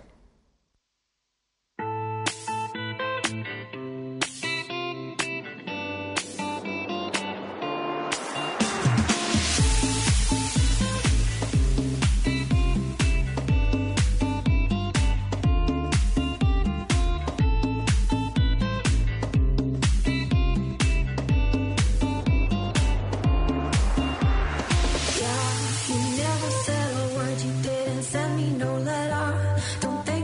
You never said a word, you didn't send me no letter. Don't think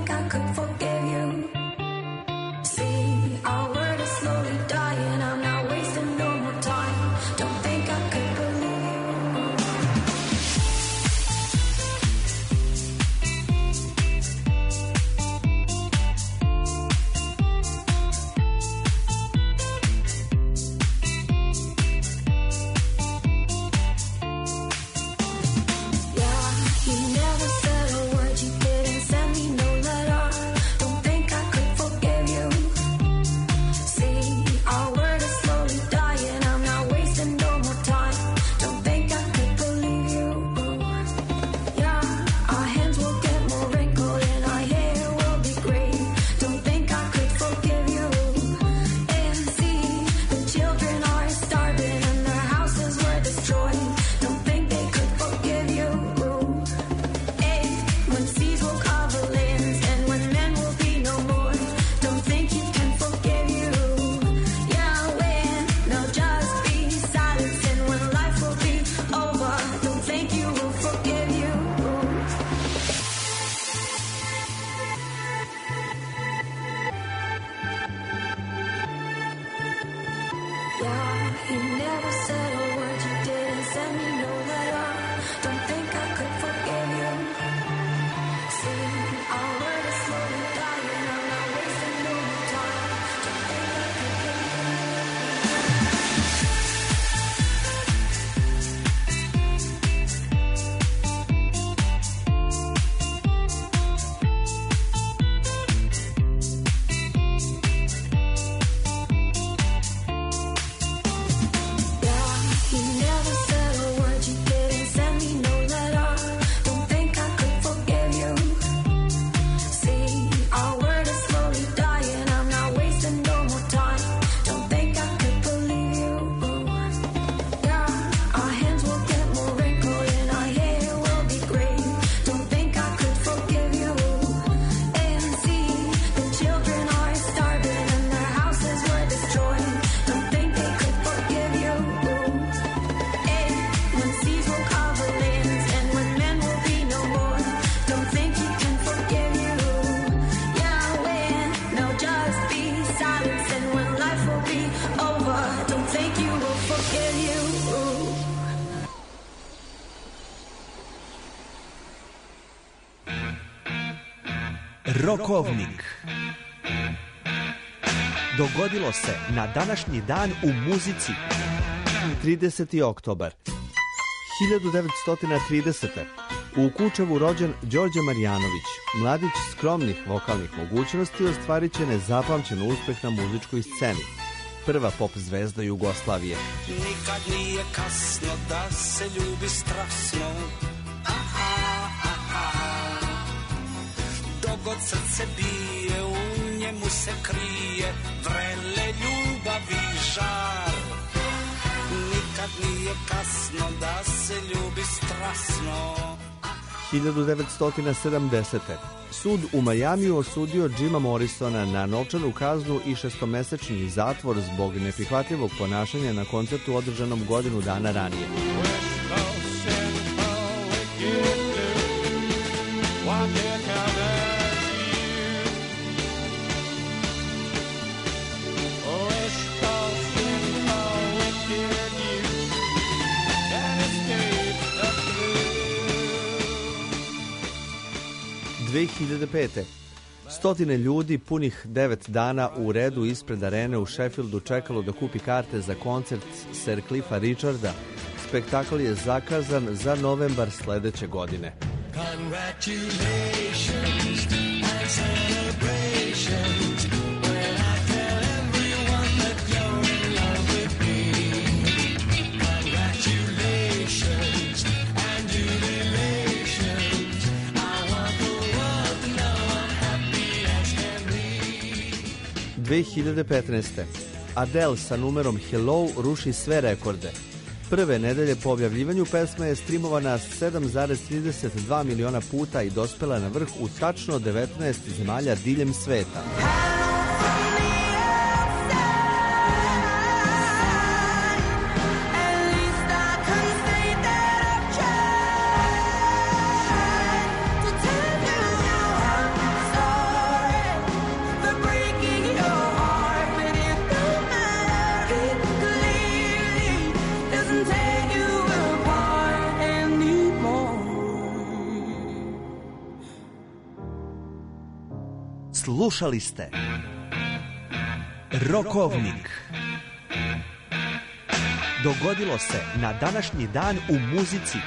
Rokovnik. Dogodilo se na današnji dan u muzici. trideseti oktobar hiljadu devetsto tridesete. U Kučevu rođen Đorđe Marjanović. Mladić skromnih vokalnih mogućnosti ostvarit će nezapamćen uspeh na muzičkoj sceni. Prva pop zvezda Jugoslavije. Nikad nije kasno da se ljubi strasno. Aha, aha. Dogod srce bije, u njemu se krije vrele ljubavi žar. Nikad nije kasno da se ljubi strasno. hiljadu devetsto sedamdesete. Sud u Majamiju osudio Jima Morrisona na novčanu kaznu i šestomesečni zatvor zbog neprihvatljivog ponašanja na koncertu održanom godinu dana ranije. dve hiljade pete. Stotine ljudi punih devet dana u redu ispred arene u Sheffieldu čekalo da kupi karte za koncert Sir Cliffa Richarda. Spektakl je zakazan za novembar sledeće godine. dve hiljade petnaeste. Adele sa numerom Hello ruši sve rekorde. Prve nedelje po objavljivanju pesme je streamovana sedam zarez trideset dva miliona puta i dospela na vrh u tačno devetnaest zemalja diljem sveta. Slušali ste Rokovnik. Dogodilo se na današnji dan u muzici.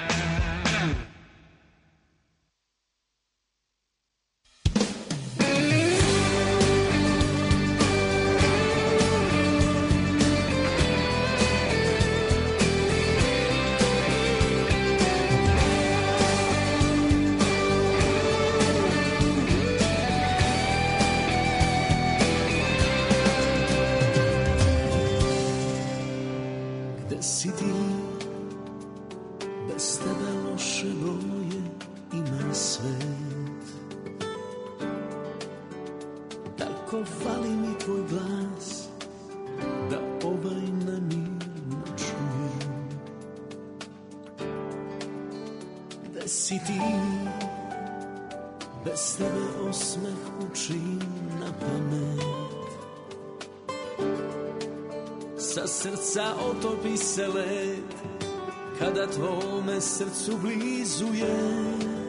Otopi se led kada tvome srcu blizu je.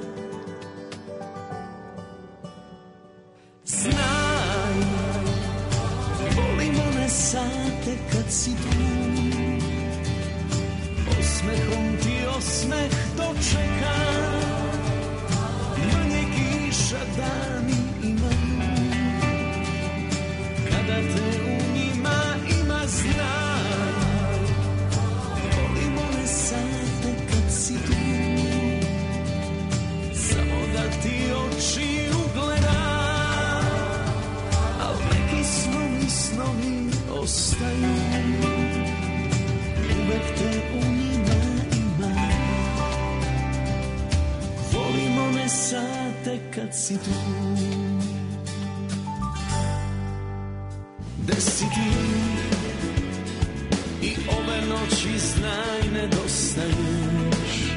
Znaj, volim one sate kad si tu, osmehom ti osmeh dočeka, manje kiša dani imaju, kada te u njima ima. Znaj, sate kad si tu, samo da ti oči ugledam, al neki snovi, snovi ostaju, uvek te u njima ima. Volim one sate kad si tu, gde si ti i ove noći znaj nedostaješ.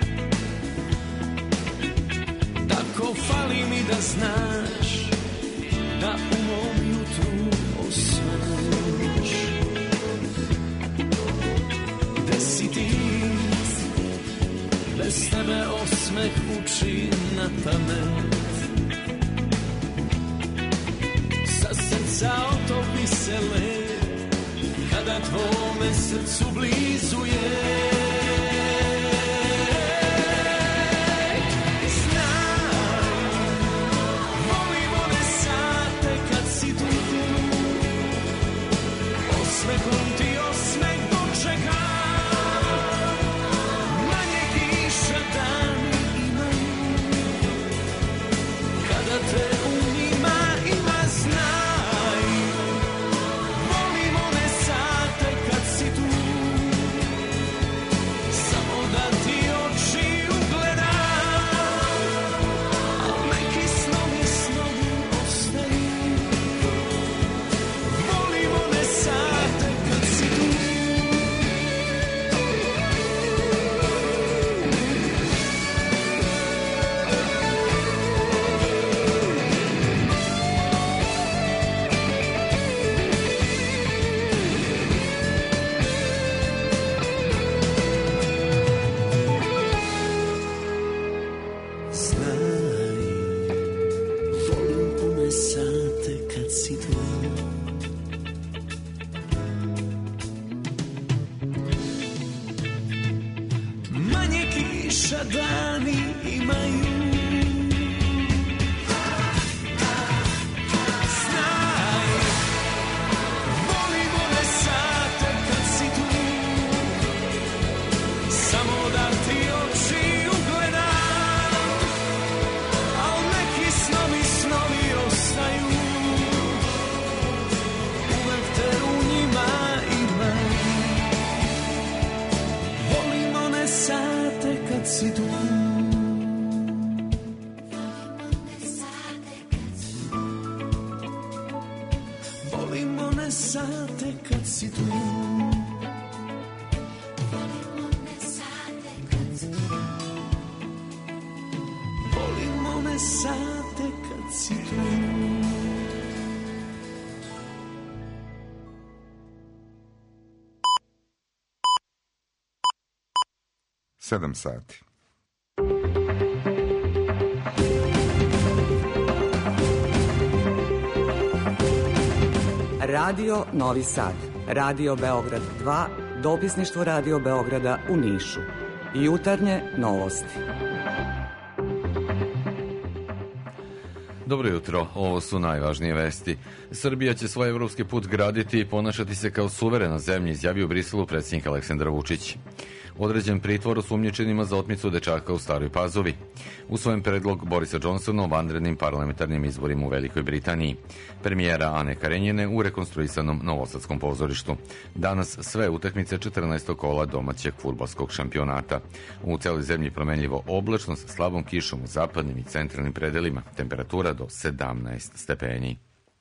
Tako fali mi da znaš da u mom jutru osvaneš. Gde si ti, bez tebe osmeh uči na pamet. auto visele, kada tvome srcu blizu je. Osmehom ti osmeh dočeka, manje kiša dani imaju, kada te u njima ima znaj. Volim one sate kad si tu, samo da ti oči ugledam, a neki snovi snovi ostaju. Volim one sate. Dani imaju, znaj, volim one sate kad si tu, samo da ti oči ugledam, al neki snovi, snovi ostaju, uvek te u njima imam. Volim one sate kad si tu. Volim one sate kad si tu. Volim one sate kad si tu. Sedam sati. Radio Novi Sad, Radio Beograd dva, dopisništvo Radio Beograda u Nišu. Jutarnje novosti. Dobro jutro, ovo su najvažnije vesti. Srbija će svoj evropski put graditi i ponašati se kao suverena zemlja, izjavio u Briselu predsjednik Aleksandar Vučić. Određen pritvor osumnjičenima za otmicu dečaka u Staroj Pazovi. Usvojen predlog Borisa Johnsona o vanrednim parlamentarnim izborima u Velikoj Britaniji. Premijera Ane Karenjine u rekonstruisanom Novosadskom pozorištu. Danas sve utakmice četrnaestog kola domaćeg fudbalskog šampionata. U celoj zemlji promenljivo oblačno sa slabom kišom u zapadnim i centralnim predelima. Temperatura do sedamnaest stepeni.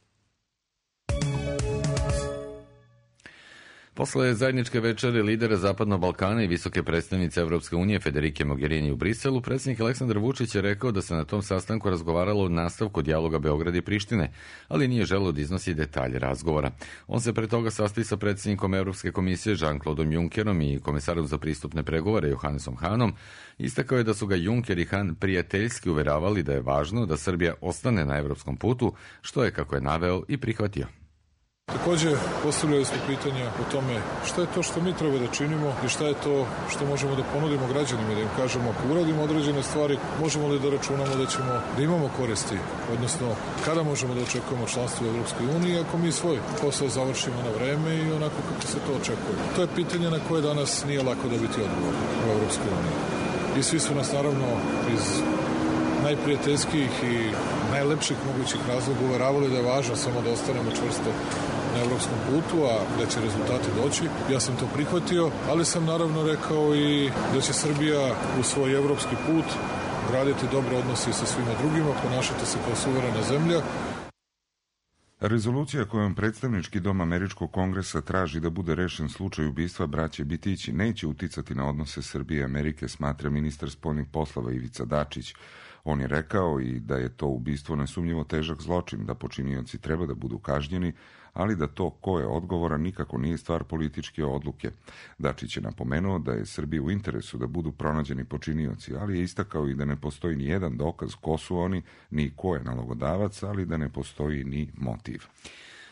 Posle zajedničke večere lidera Zapadnog Balkana i visoke predstavnice Evropske unije Federike Mogherini u Briselu, predsjednik Aleksandar Vučić je rekao da se na tom sastanku razgovaralo o nastavku dijaloga Beograda i Prištine, ali nije želeo da iznosi detalje razgovora. On se pre toga sastoji sa predsjednikom Evropske komisije Jean-Claude Junckerom i komesarom za pristupne pregovore Johannesom Hanom. Istakao je da su ga Juncker i Han prijateljski uveravali da je važno da Srbija ostane na evropskom putu, što je, kako je naveo, i prihvatio. Takođe, postavljali smo pitanja o tome šta je to što mi treba da činimo i šta je to što možemo da ponudimo građanima, da im kažemo ako uradimo određene stvari, možemo li da računamo da ćemo da imamo koristi, odnosno kada možemo da očekujemo članstvo u Evropskoj uniji ako mi svoj posao završimo na vreme i onako kako se to očekuje. To je pitanje na koje danas nije lako dobiti odgovor u Evropskoj uniji. I svi su nas naravno iz najprijateljskih i najlepših mogućih razloga uveravali da je važno samo da ostanemo čvrsto na evropskom putu, a da će rezultati doći. Ja sam to prihvatio, ali sam naravno rekao i da će Srbija u svoj evropski put graditi dobre odnose sa svima drugima, ponašati se kao suverena zemlja. Rezolucija kojom predstavnički dom Američkog kongresa traži da bude rešen slučaj ubistva braće Bitići neće uticati na odnose Srbije i Amerike, smatra ministar spoljnih poslova Ivica Dačić. On je rekao i da je to ubistvo nesumnjivo težak zločin, da počinioci treba da budu kažnjeni, ali da to ko je odgovoran nikako nije stvar političke odluke. Dačić je napomenuo da je Srbiji u interesu da budu pronađeni počinioci, ali je istakao i da ne postoji ni jedan dokaz ko su oni, ni ko je nalogodavac, ali da ne postoji ni motiv.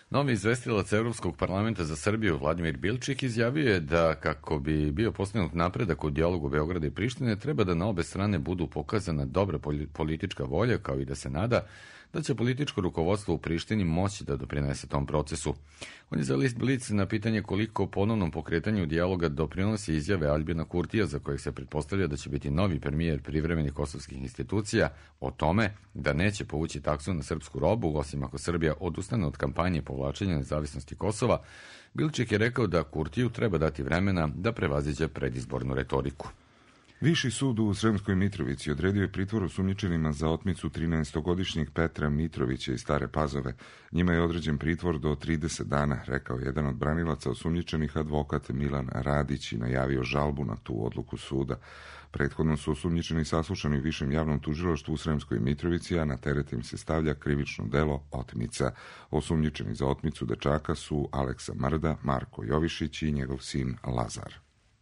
Novi izvestilac Evropskog parlamenta za Srbiju Vladimir Bilčik izjavio je da kako bi bio postignut napredak u dijalogu Beograda i Prištine, treba da na obe strane budu pokazana dobra politička volja, kao i da se nada da će političko rukovodstvo u Prištini moći da doprinese tom procesu. On je za list Blic na pitanje koliko ponovnom pokretanju dijaloga doprinosi izjave Albina Kurtija, za kojeg se pretpostavlja da će biti novi premijer privremenih kosovskih institucija, o tome da neće povući taksu na srpsku robu, osim ako Srbija odustane od kampanje povlačenja nezavisnosti Kosova, Bilčik je rekao da Kurtiju treba dati vremena da prevaziđe predizbornu retoriku. Viši sud u Sremskoj Mitrovici odredio je pritvor osumnjičenima za otmicu trinaestogodišnjeg Petra Mitrovića iz Stare Pazove. Njima je određen pritvor do trideset dana, rekao jedan od branilaca osumnjičenih, advokat Milan Radić, i najavio žalbu na tu odluku suda. Prethodno su osumnjičeni saslušani u Višem javnom tužilaštvu u Sremskoj Mitrovici, a na teret im se stavlja krivično delo otmica. Osumnjičeni za otmicu dečaka su Aleksa Mrda, Marko Jovišić i njegov sin Lazar.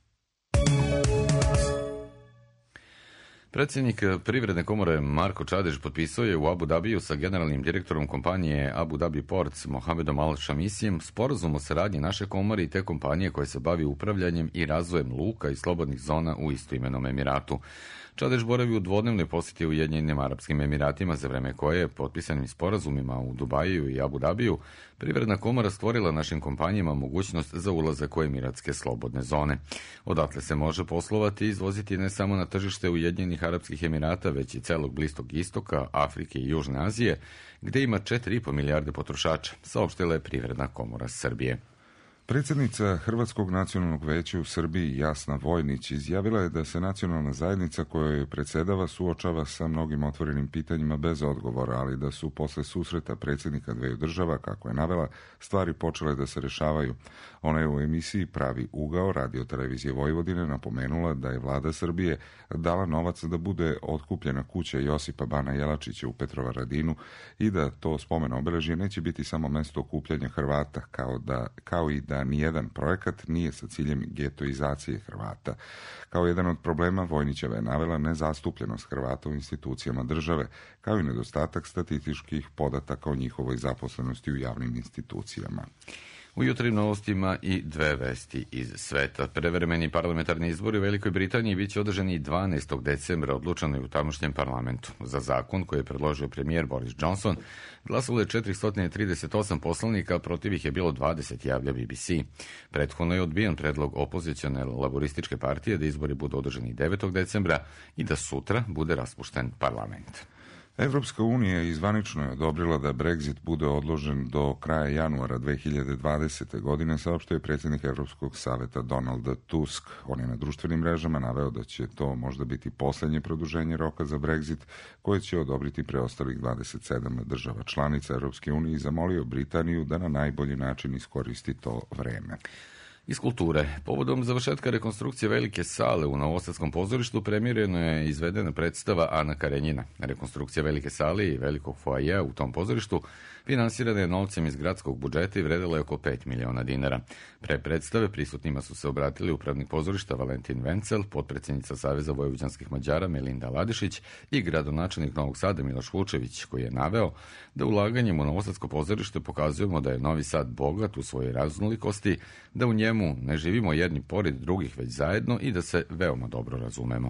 Predsjednik Privredne komore Marko Čadež potpisao je u Abu Dabiju sa generalnim direktorom kompanije Abu Dhabi Ports Mohamedom Al-Šamisijem sporazum o saradnji naše komore i te kompanije koje se bavi upravljanjem i razvojem luka i slobodnih zona u istoimenom Emiratu. Čadež boravi u dvodnevnoj posjeti Ujedinjenim Arapskim Emiratima, za vreme koje je potpisanim sporazumima u Dubaju i Abu Dabiju Privredna komora stvorila našim kompanijama mogućnost za ulazak u emiratske slobodne zone. Odatle se može poslovati i izvoziti ne samo na tržište Ujedinjenih Arapskih Emirata, već i celog Bliskog istoka, Afrike i Južne Azije, gde ima četiri i po milijarde potrošača, saopštila je Privredna komora Srbije. Predsjednica Hrvatskog nacionalnog veća u Srbiji Jasna Vojnić izjavila je da se nacionalna zajednica kojoj predsjedava suočava sa mnogim otvorenim pitanjima bez odgovora, ali da su posle susreta predsjednika dveju država, kako je navela, stvari počele da se rešavaju. Ona je u emisiji Pravi ugao Radio televizije Vojvodine napomenula da je vlada Srbije dala novac da bude otkupljena kuća Josipa Bana Jelačića u Petrovaradinu i da to spomen obeležje neće biti samo mesto okupljanja Hrvata, kao, da, kao i da nijedan projekat nije sa ciljem getoizacije Hrvata. Kao jedan od problema Vojnićeva je navela nezastupljenost Hrvata u institucijama države, kao i nedostatak statističkih podataka o njihovoj zaposlenosti u javnim institucijama. U jutrim novostima i dve vesti iz sveta. Prevremeni parlamentarni izbori u Velikoj Britaniji biće održani i dvanaestog decembra, odlučeno je u tamošnjem parlamentu. Za zakon koji je predložio premijer Boris Johnson glasalo je četiristo trideset osam poslanika, a protiv ih je bilo dvadeset, javlja B B C. Prethodno je odbijen predlog opozicione laborističke partije da izbori budu održani devetog decembra i da sutra bude raspušten parlament. Evropska unija izvanično je odobrila da Brexit bude odložen do kraja januara dve hiljade dvadesete. godine, saopštio je predsjednik Evropskog saveta Donald Tusk. On je na društvenim mrežama naveo da će to možda biti posljednje produženje roka za Brexit, koje će odobriti preostalih dvadeset sedam država članica Evropske unije, i zamolio Britaniju da na najbolji način iskoristi to vreme. Iz kulture. Povodom završetka rekonstrukcije Velike sale u Novosadskom pozorištu premijerno je izvedena predstava Ana Karenjina. Rekonstrukcija Velike sale i velikog foajea u tom pozorištu finansirana je novcem iz gradskog budžeta i vredila je oko pet miliona dinara. Pre predstave prisutnima su se obratili upravnik pozorišta Valentin Vencel, potpredsjednica Saveza vojvođanskih Mađara Melinda Ladišić i gradonačelnik Novog Sada Miloš Vučević, koji je naveo da ulaganjem u Novosadsko pozorište pokazujemo da je Novi Sad bogat u svojoj raznolikosti, da u njemu ne živimo jedni pored drugih, već zajedno, i da se veoma dobro razumemo.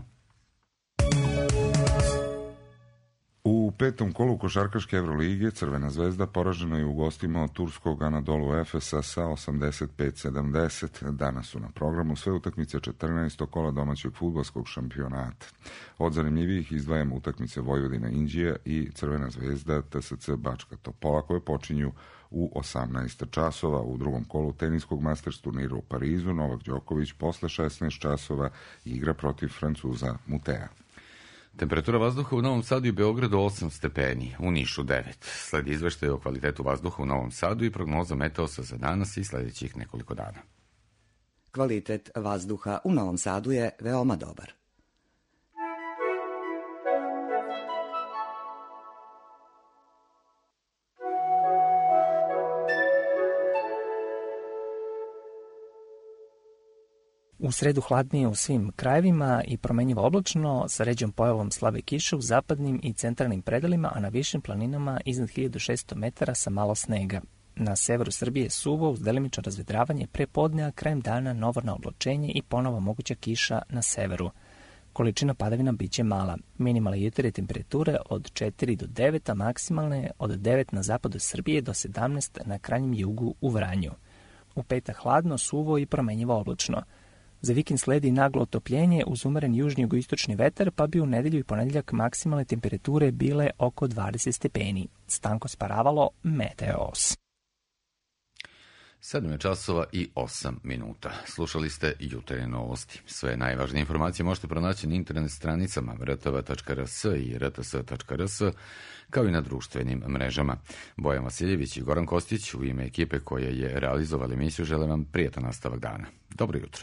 U petom kolu košarkaške Evrolige Crvena zvezda poražena je u gostima od turskog Anadolu Efesa sa osamdeset pet sedamdeset. Danas su na programu sve utakmice četrnaestog kola domaćeg fudbalskog šampionata. Od zanimljivijih izdvajamo utakmice Vojvodina Inđija i Crvena zvezda T S C Bačka Topola, koje počinju u osamnaest časova. U drugom kolu teniskog Masters turnira u Parizu Novak Đoković posle šesnaest časova igra protiv Francuza Mutea. Temperatura vazduha u Novom Sadu i Beogradu osam stepeni, u Nišu devet. Sledi izveštaj o kvalitetu vazduha u Novom Sadu i prognoza Meteosa za danas i sledećih nekoliko dana. Kvalitet vazduha u Novom Sadu je veoma dobar. U sredu hladnije u svim krajevima i promenjivo oblačno sa ređom pojavom slabe kiše u zapadnim i centralnim predelima, a na višim planinama iznad hiljadu šesto metara sa malo snega. Na severu Srbije suvo uz delimično razvedravanje pre podne, a krajem dana novorno oblačenje i ponovo moguća kiša na severu. Količina padavina biće mala. Minimalne jutarnje temperature od četiri do devet, a maksimalne od devet na zapadu Srbije do sedamnaest na krajnjem jugu u Vranju. U petak hladno, suvo i promenjivo oblačno. Za vikend sledi naglo otopljenje uz umeren južni jugoistočni vetar, pa bi u nedelju i ponedeljak maksimalne temperature bile oko dvadeset stepeni. Stanko Sparavalo, Meteos. sedam je časova i osam minuta. Slušali ste jutarnje novosti. Sve najvažnije informacije možete pronaći na internet stranicama r t v tačka r s i r t s tačka r s, kao i na društvenim mrežama. Bojan Vasiljević i Goran Kostić u ime ekipe koja je realizovala emisiju žele vam prijatan nastavak dana. Dobro jutro.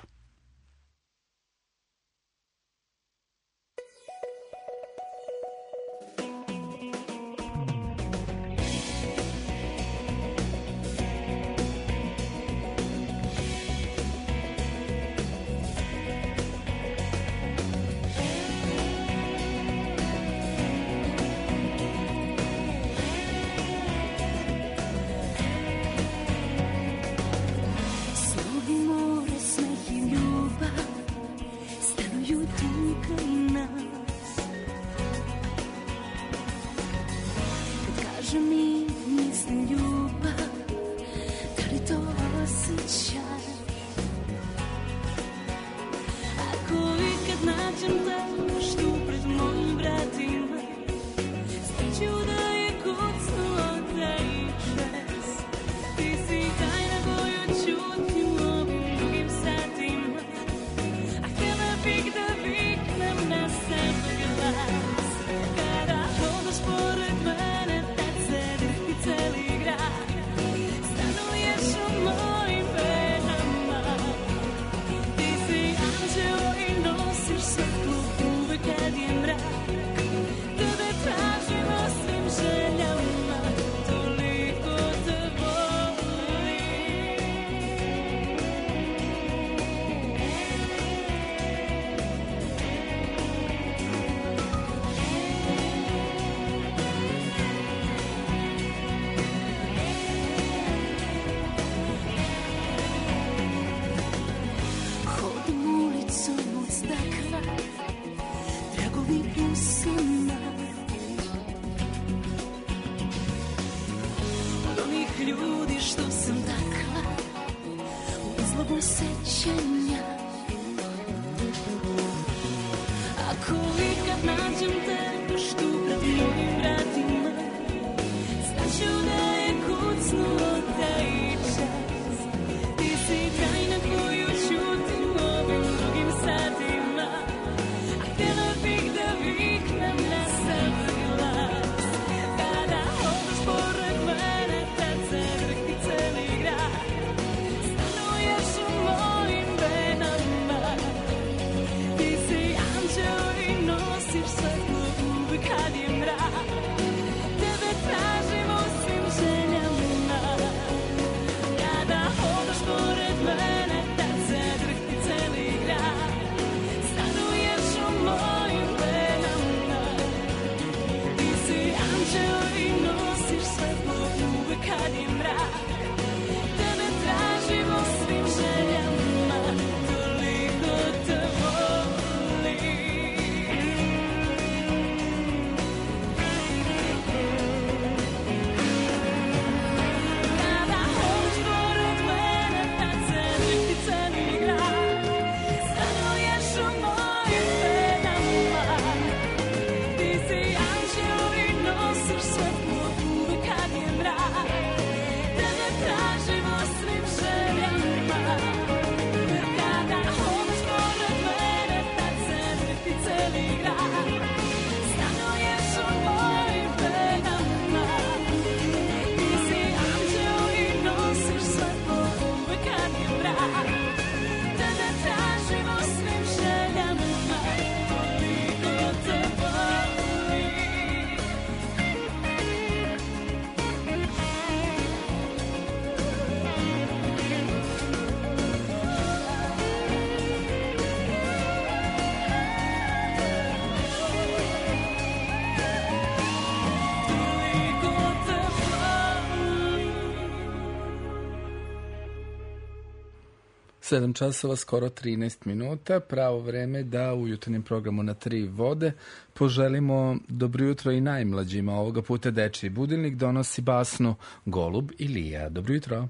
sedam časova, skoro trinaest minuta, pravo vreme da u jutarnjem programu Na tri vode poželimo dobro jutro i najmlađima. Ovoga puta dečiji budilnik donosi basnu Golub i Lija. Dobro jutro.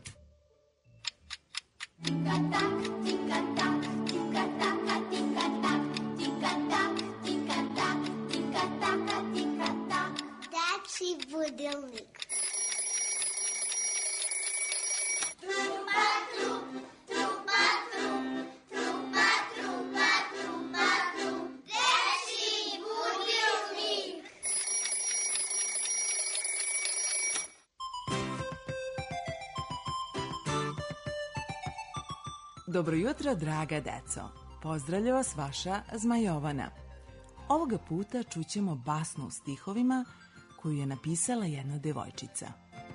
Dečiji budilnik. Dobro jutro, draga deco. Pozdravlja vas vaša Zmajovana. Ovoga puta čućemo basnu u stihovima koju je napisala jedna devojčica.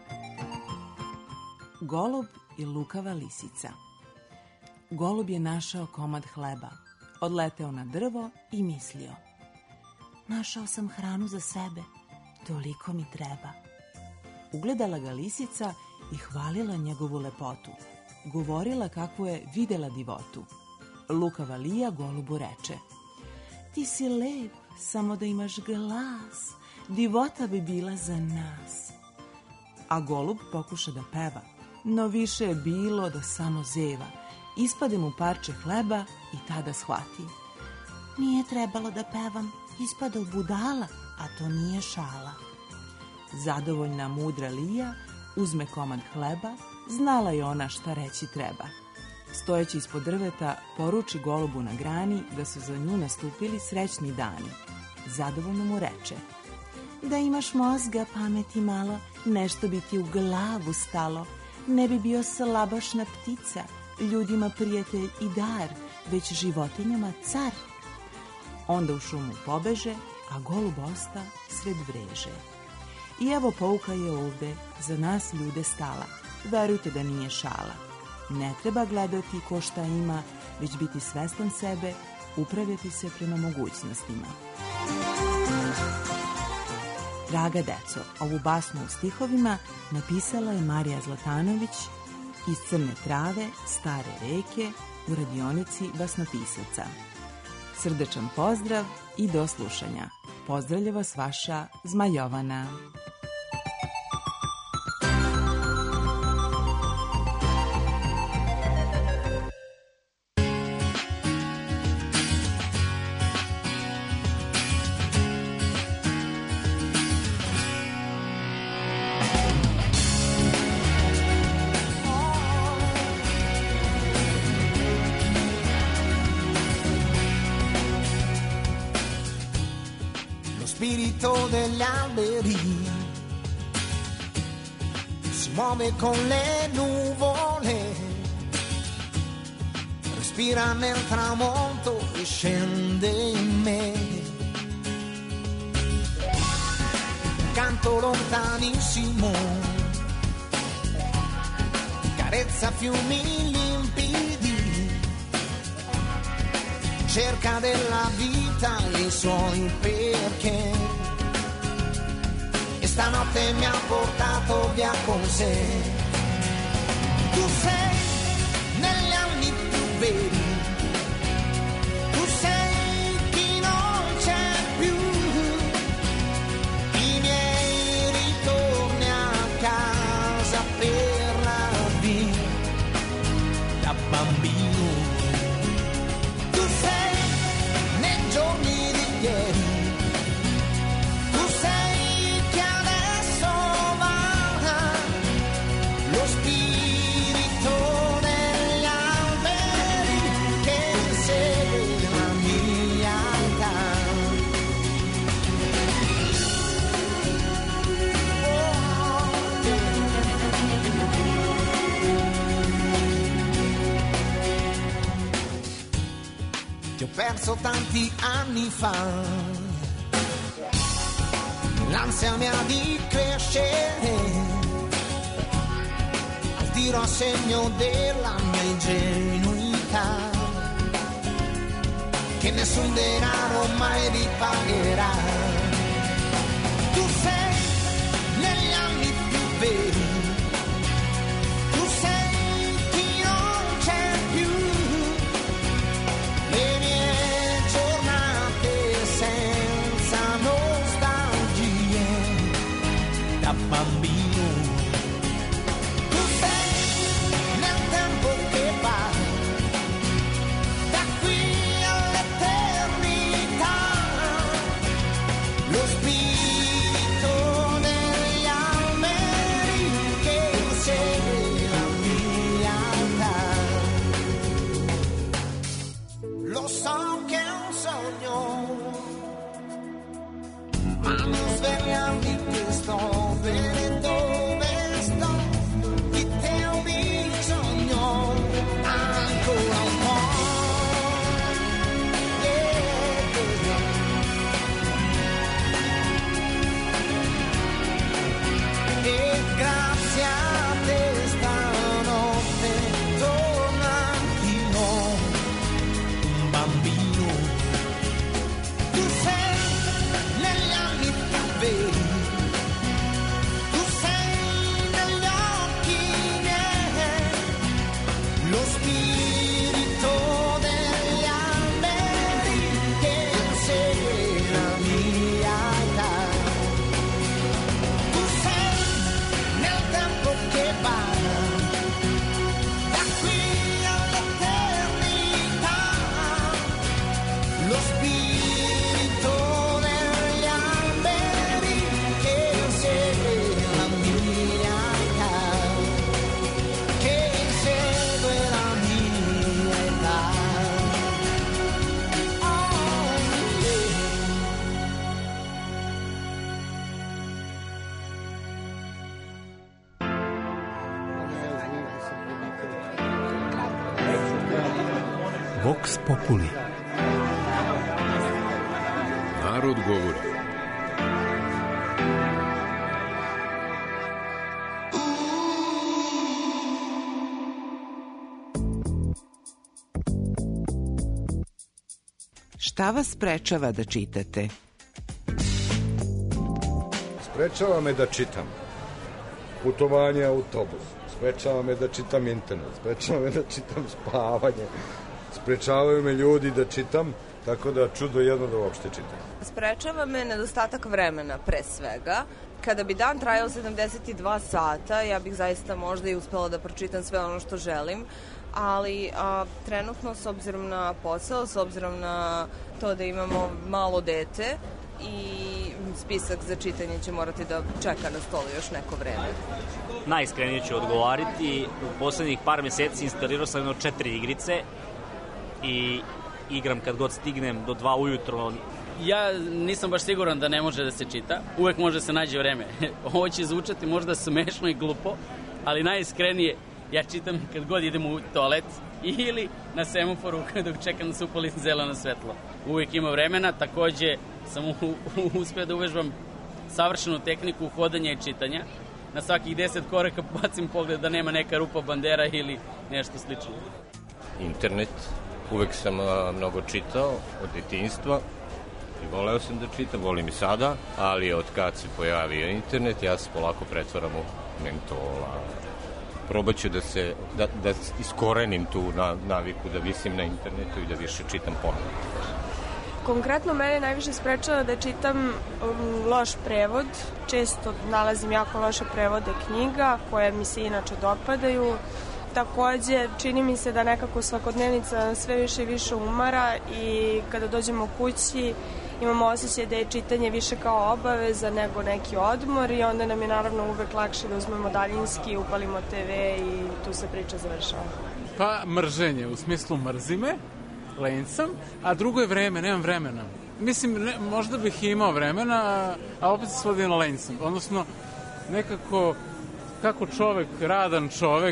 Golub i lukava lisica. Golub je našao komad hleba, odleteo na drvo i mislio: našao sam hranu za sebe, toliko mi treba. Ugledala ga lisica i hvalila njegovu lepotu. Govorila kako je videla divotu. Lukava Lija golubu reče: ti si lep, samo da imaš glas, divota bi bila za nas. A golub pokuša da peva, no više je bilo da samo zeva. Ispade mu parče hleba i tada shvati: nije trebalo da pevam, ispada u budala, a to nije šala. Zadovoljna mudra Lija uzme komad hleba, znala je ona šta reći treba. Stojeći ispod drveta, poruči golubu na grani da su za nju nastupili srećni dani. Zadovoljno mu reče: da imaš mozga, pameti malo, nešto bi ti u glavu stalo. Ne bi bio slabašna ptica, ljudima prijatelj i dar, već životinjama car. Onda u šumu pobeže, a golub osta sred vreže. I evo pouka je ovde, za nas ljude stala. Verujte da nije šala. Ne treba gledati ko šta ima, već biti svestan sebe, upravljati se prema mogućnostima. Draga deco, ovu basnu u stihovima napisala je Marija Zlatanović iz Crne trave, Stare reke, u radionici basnopisaca. Srdečan pozdrav i do slušanja. Pozdravlja vas vaša Zmajovana. Spirito degli alberi si muove con le nuvole, respira nel tramonto e scende in me. Canto lontanissimo, carezza fiumi limpidi, cerca della vita i suoi perché, e stanotte mi ha portato via con sé. Tu sei negli anni più veri, tu sei chi non c'è più, i miei ritorni a casa per la vita da bambino. Ti ho perso tanti anni fa, l'ansia mia di crescere, al tiro a segno della mia ingenuità, che nessun denaro mai ripagherà. Tu sei negli anni più veri, tu sei chi non c'è più. Vox Populi. Narod govori. Šta vas sprečava da čitate? Sprečava me da čitam. Putovanje autobus. Sprečava me da čitam internet. Sprečava me da čitam spavanje. Sprečavaju me ljudi da čitam, tako da čudo jedno da uopšte čitam. Sprečava me nedostatak vremena, pre svega. Kada bi dan trajao sedamdeset dva sata, ja bih zaista možda i uspela da pročitam sve ono što želim, ali a, trenutno, s obzirom na posao, s obzirom na to da imamo malo dete, i spisak za čitanje će morati da čeka na stolu još neko vreme. Najiskrenije ću odgovariti. U poslednjih par meseci instalirao sam jedno četiri igrice i igram kad god stignem do dva ujutro. Ja nisam baš siguran da ne može da se čita. Uvek može da se nađe vreme. Ovo će zvučati možda smešno i glupo, ali najiskrenije ja čitam kad god idem u toalet ili na semaforu dok čekam da se upali zeleno svetlo. Uvek ima vremena, takođe sam u, u, uspeo da uvežbam savršenu tehniku hodanja i čitanja. Na svakih deset koraka bacim pogled da nema neka rupa bandera ili nešto slično. Internet. Uvek sam a, mnogo čitao od detinjstva i voleo sam da čitam, volim i sada, ali od kad se pojavio internet ja se polako pretvaram u mentola. Probat ću da se, da, da iskorenim tu na, naviku, da visim na internetu i da više čitam ponovno. Konkretno mene najviše sprečava da čitam um, loš prevod. Često nalazim jako loše prevode knjiga koje mi se inače dopadaju. Takođe, čini mi se da nekako svakodnevnica sve više i više umara i kada dođemo kući imamo osjećaj da je čitanje više kao obaveza nego neki odmor i onda nam je naravno uvek lakše da uzmemo daljinski, upalimo te ve i tu se priča završava. Pa mrženje, u smislu mrzime, lenj sam, a drugo je vreme, nemam vremena. Mislim, ne, možda bih imao vremena, a opet se svodi na lenj sam. Odnosno, nekako, kako čovek, radan čovek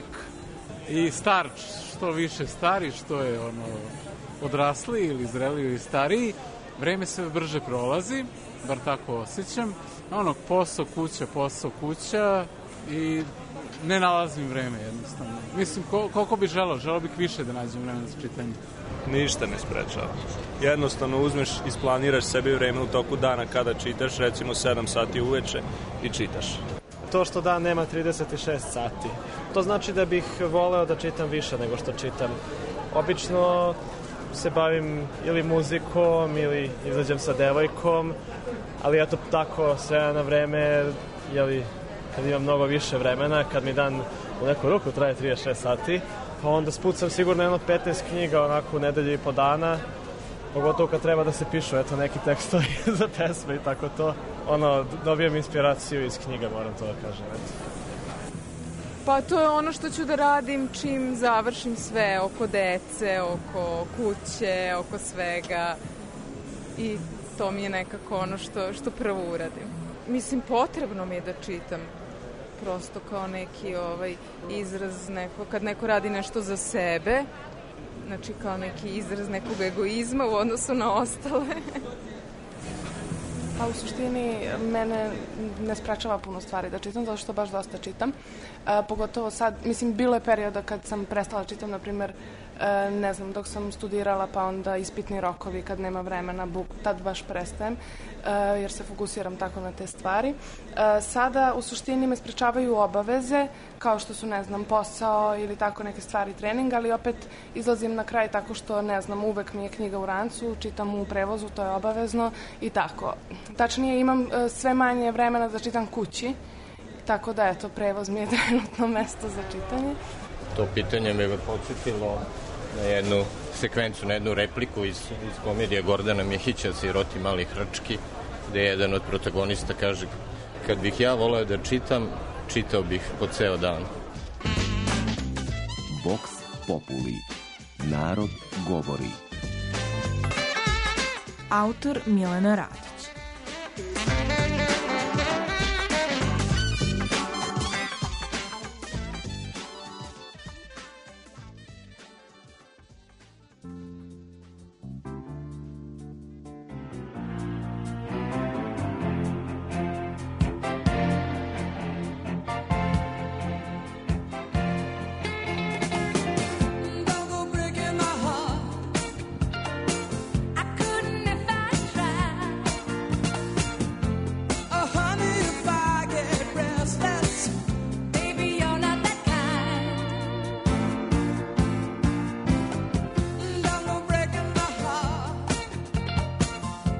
i star, što više stari, što je ono, odrasli ili zreli ili stariji, vreme se brže prolazi, bar tako osjećam. Ono, posao, kuća, posao, kuća i ne nalazim vreme jednostavno. Mislim, kol koliko bi želao, želao bih više da nađem vreme za čitanje. Ništa ne sprečava. Jednostavno uzmeš, isplaniraš sebi vreme u toku dana kada čitaš, recimo sedam sati uveče i čitaš. To što dan nema trideset šest sati. To znači da bih voleo da čitam više nego što čitam. Obično se bavim ili muzikom ili izađem sa devojkom, ali eto tako sve na vreme, jeli, kad imam mnogo više vremena, kad mi dan u neku ruku traje trideset šest sati, pa onda spucam sigurno jedno petnaest knjiga onako u nedelju i po dana, pogotovo kad treba da se pišu eto neki tekstovi za pesme i tako to. Ono, dobijem inspiraciju iz knjiga, moram to da kažem, eto. Pa to je ono što ću da radim čim završim sve oko dece, oko kuće, oko svega i to mi je nekako ono što, što prvo uradim. Mislim, potrebno mi je da čitam prosto kao neki ovaj izraz neko, kad neko radi nešto za sebe, znači kao neki izraz nekog egoizma u odnosu na ostale. A u suštini mene ne sprečava puno stvari da čitam, zato što baš dosta čitam. E, pogotovo sad, mislim, bilo je perioda kad sam prestala čitam, na primer, e, ne znam, dok sam studirala, pa onda ispitni rokovi, kad nema vremena, buk, tad baš prestajem, e, jer se fokusiram tako na te stvari. E, sada, u suštini, me sprečavaju obaveze, kao što su, ne znam, posao ili tako neke stvari treninga, ali opet izlazim na kraj tako što, ne znam, uvek mi je knjiga u rancu, čitam u prevozu, to je obavezno i tako. Tačnije, imam e, sve manje vremena da čitam kući, tako da, eto, prevoz mi je trenutno mesto za čitanje. To pitanje me je podsjetilo na jednu sekvencu, na jednu repliku iz, iz komedije Gordana Mihića Siroti mali hrčki, gde jedan od protagonista kaže: kad bih ja voleo da čitam, čitao bih po ceo dan. Vox Populi. Narod govori. Autor Milena Radić.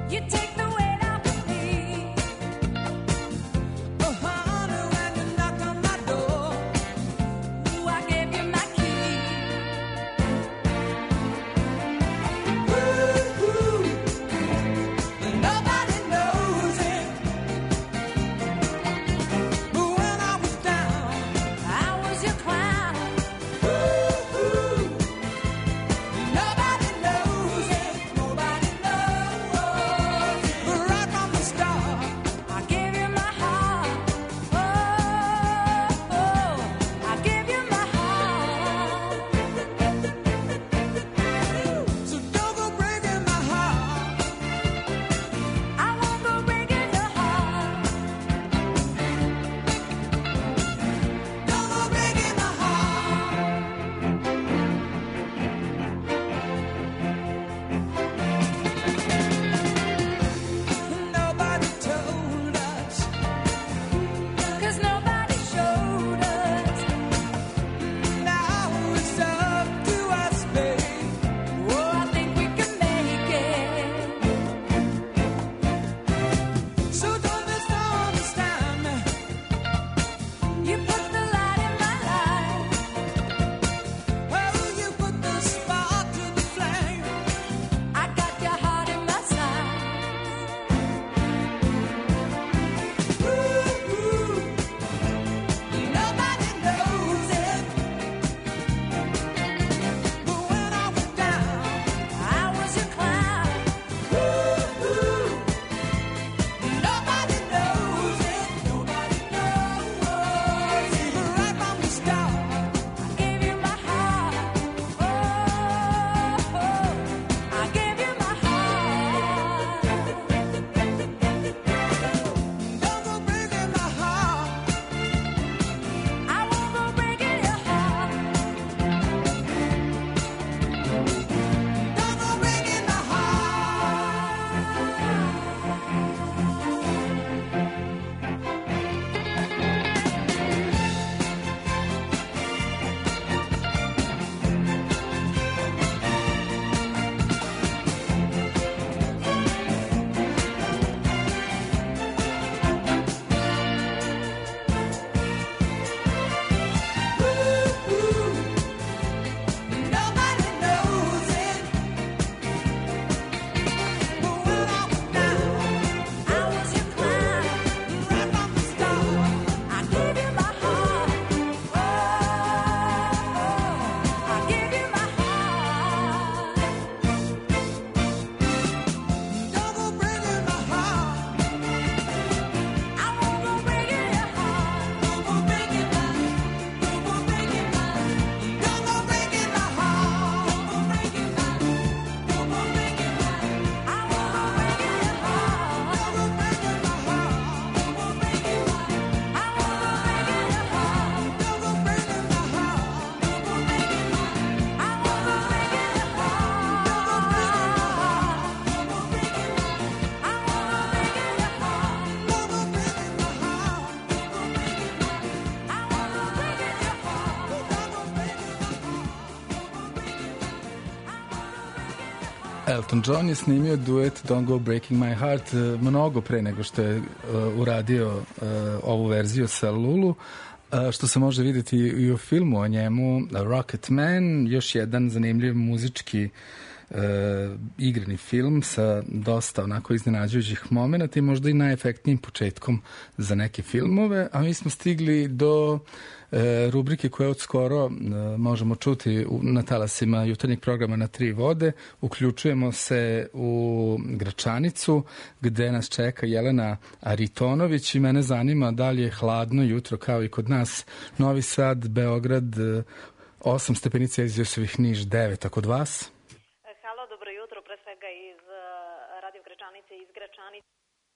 Elton John je snimio duet Don't Go Breaking My Heart mnogo pre nego što je uh, uradio uh, ovu verziju sa Lulu, uh, što se može vidjeti i u filmu o njemu Rocket Man, još jedan zanimljiv muzički uh, igrani film sa dosta onako iznenađujućih momenta i možda i najefektnijim početkom za neke filmove, a mi smo stigli do E, rubrike koje od skoro e, možemo čuti u, na talasima jutarnjeg programa Na tri vode. Uključujemo se u Gračanicu gde nas čeka Jelena Aritonović i mene zanima da li je hladno jutro kao i kod nas. Novi Sad, Beograd e, osam stepenica, Celzijusovih, Niš devet, a kod vas? Halo, dobro jutro, pre svega iz uh, Radio Gračanice, iz Gračanice.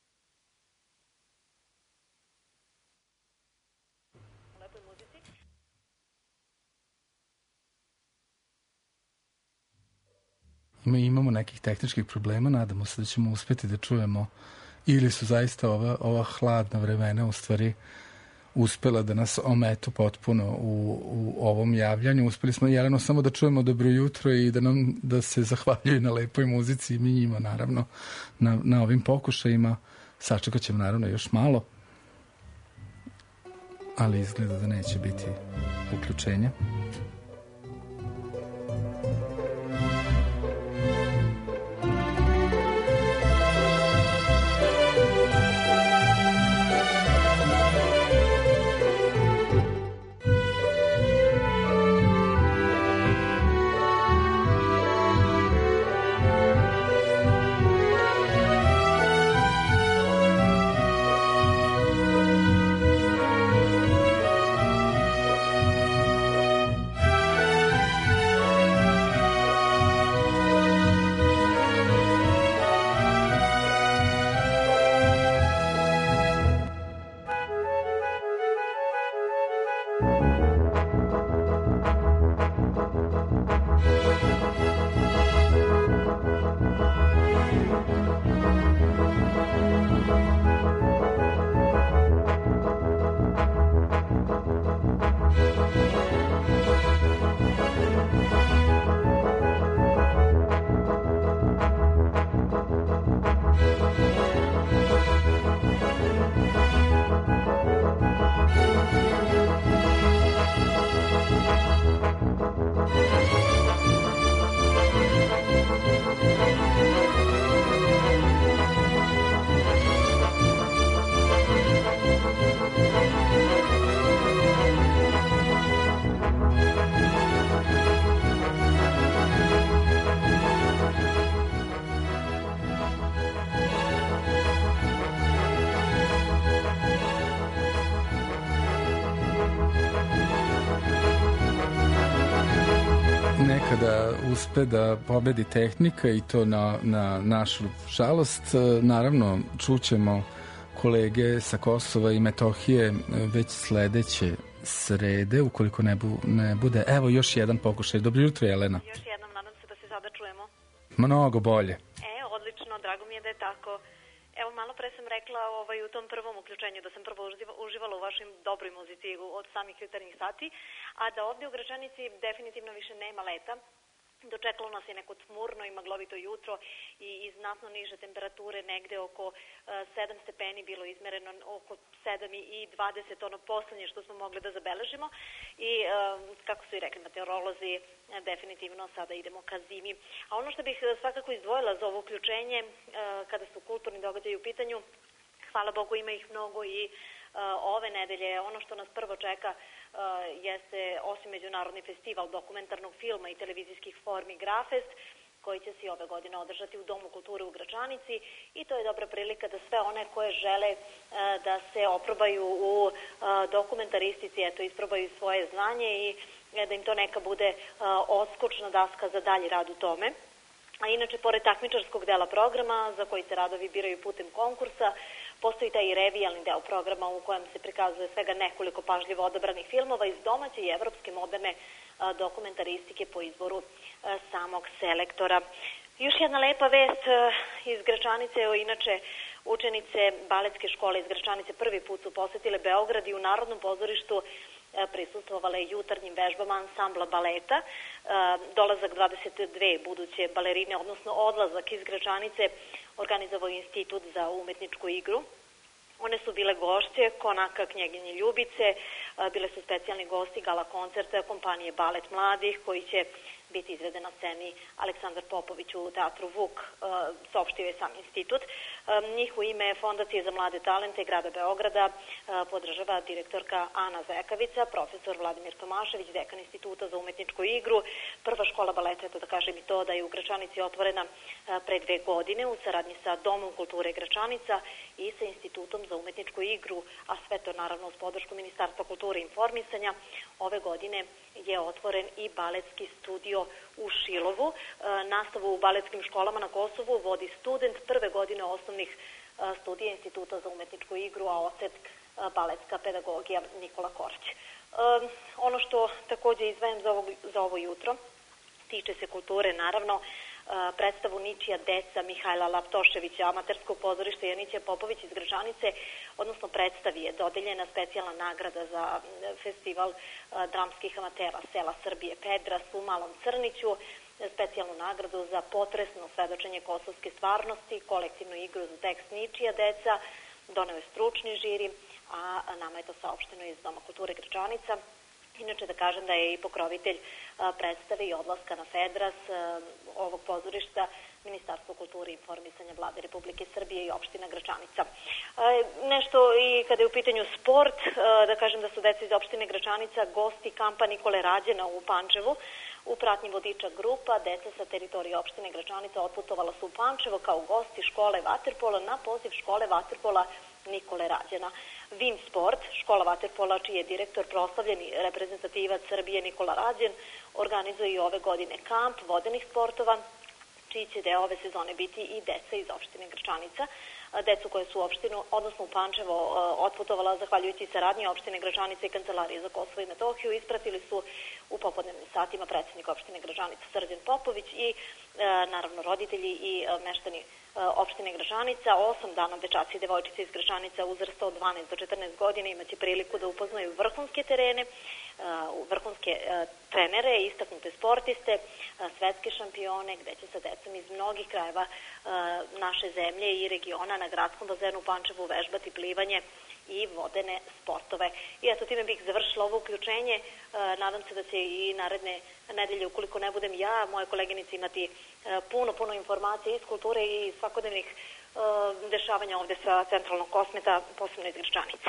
Mi imamo nekih tehničkih problema, nadamo se da ćemo uspjeti da čujemo ili su zaista ova, ova hladna vremena u stvari uspela da nas ometa potpuno u, u ovom javljanju. Uspeli smo Jelenu samo da čujemo dobro jutro i da nam da se zahvaljuju na lepoj muzici i mi njima naravno na, na ovim pokušajima. Sačekat ćemo naravno još malo, ali izgleda da neće biti uključenja. Nekada uspe da pobedi tehnika i to na, na našu žalost. Naravno, čućemo kolege sa Kosova i Metohije već sledeće srede, ukoliko ne, bu, ne bude. Evo još jedan pokušaj. Dobro jutro, Jelena. Još jednom, nadam se da se sada čujemo. Mnogo bolje. E, odlično, drago mi je da je tako. Evo, malo pre sam rekla ovaj, u tom prvom uključenju da sam prvo uživala u vašim dobroj muzici od samih jutarnjih sati, a da ovdje u Gračanici definitivno više nema leta. Dočekalo nas je neko tmurno i maglovito jutro i, i znatno niže temperature, negde oko uh, sedam stepeni bilo izmereno, oko sedam i dvadeset, ono poslednje što smo mogli da zabeležimo i uh, kako su i rekli meteorolozi, definitivno sada idemo ka zimi. A ono što bih svakako izdvojila za ovo uključenje, uh, kada su kulturni događaji u pitanju, hvala Bogu ima ih mnogo i uh, ove nedelje, ono što nas prvo čeka Uh, jeste osim Međunarodni festival dokumentarnog filma i televizijskih formi Grafest, koji će se ove godine održati u Domu kulture u Gračanici i to je dobra prilika da sve one koje žele uh, da se oprobaju u uh, dokumentaristici, eto, isprobaju svoje znanje i uh, da im to neka bude uh, odskočna daska za dalji rad u tome. A inače, pored takmičarskog dela programa, za koji se radovi biraju putem konkursa, postoji taj revijalni deo programa u kojem se prikazuje svega nekoliko pažljivo odabranih filmova iz domaće i evropske moderne a, dokumentaristike po izboru a, samog selektora. Još jedna lepa vest a, iz Gračanice, o, inače učenice baletske škole iz Gračanice prvi put su posetile Beograd i u Narodnom pozorištu prisustvovale jutarnjim vežbama ansambla baleta. Dolazak dvadeset dve buduće balerine, odnosno odlazak iz Gračanice, organizovao Institut za umetničku igru. One su bile gošće konaka Knjeginje Ljubice, bile su specijalni gosti gala koncerta kompanije Balet mladih, koji će biti izveden na sceni Aleksandar Popović u teatru Vuk, saopštio je sam institut. Njih u ime Fondacije za mlade talente grada Beograda podržava direktorka Ana Zekavica, profesor Vladimir Tomašević, dekan Instituta za umetničku igru. Prva škola baleta, eto da kažem i to, da je u Gračanici otvorena pre dve godine u saradnji sa Domom kulture Gračanica i sa Institutom za umetničku igru, a sve to naravno uz podršku Ministarstva kulture i informisanja. Ove godine je otvoren i baletski studio u Šilovu. Nastavu u baletskim školama na Kosovu vodi student prve godine osnovnih studija Instituta za umetničku igru, a odsek baletska pedagogija Nikola Korać. Ono što takođe izdvajam za ovo, za ovo jutro tiče se kulture, naravno. predstavu Ničija deca Mihajla Laptoševića, amaterskog pozorišta Janića Popović iz Gračanice, odnosno predstavi je dodeljena specijalna nagrada za festival dramskih amatera sela Srbije Pedras u Malom Crniću, specijalnu nagradu za potresno svedočenje kosovske stvarnosti, kolektivnu igru za tekst Ničija deca, doneo je stručni žiri, a nama je to saopšteno iz Doma kulture Gračanica. Inače da kažem da je i pokrovitelj predstave i odlaska na Fedras ovog pozorišta Ministarstvo kulture i informisanja Vlade Republike Srbije i opština Gračanica. Nešto i kada je u pitanju sport, da kažem da su deca iz opštine Gračanica gosti kampa Nikole Rađena u Pančevu. U pratnji vodiča grupa deca sa teritorije opštine Gračanica otputovala su u Pančevo kao gosti škole vaterpola na poziv škole vaterpola Nikole Rađena. Vim Sport, škola vaterpola čiji je direktor proslavljeni reprezentativac Srbije Nikola Rađen, organizuje i ove godine kamp vodenih sportova, čiji će deo ove sezone biti i deca iz opštine Gračanica. Decu koje su u opštinu, odnosno u Pančevo, otputovala zahvaljujući saradnji opštine Gračanica i Kancelarije za Kosovo i Metohiju, ispratili su u popodnevnim satima predsjednik opštine Gračanica Srđan Popović i naravno roditelji i meštani opštine Gračanica. Osam dana dečaci i devojčice iz Gračanica uzrasta od dvanaest do četrnaest godina imaće priliku da upoznaju vrhunske terene, vrhunske trenere, istaknute sportiste, svetske šampione, gde će sa decom iz mnogih krajeva naše zemlje i regiona na gradskom bazenu u Pančevu vežbati plivanje i vodene sportove. I eto, time bih završila ovo uključenje. Nadam se da će i naredne nedelje, ukoliko ne budem ja, moje koleginice imati puno, puno informacija iz kulture i svakodnevnih dešavanja ovde sa centralnog Kosmeta, posebno iz Gračanice.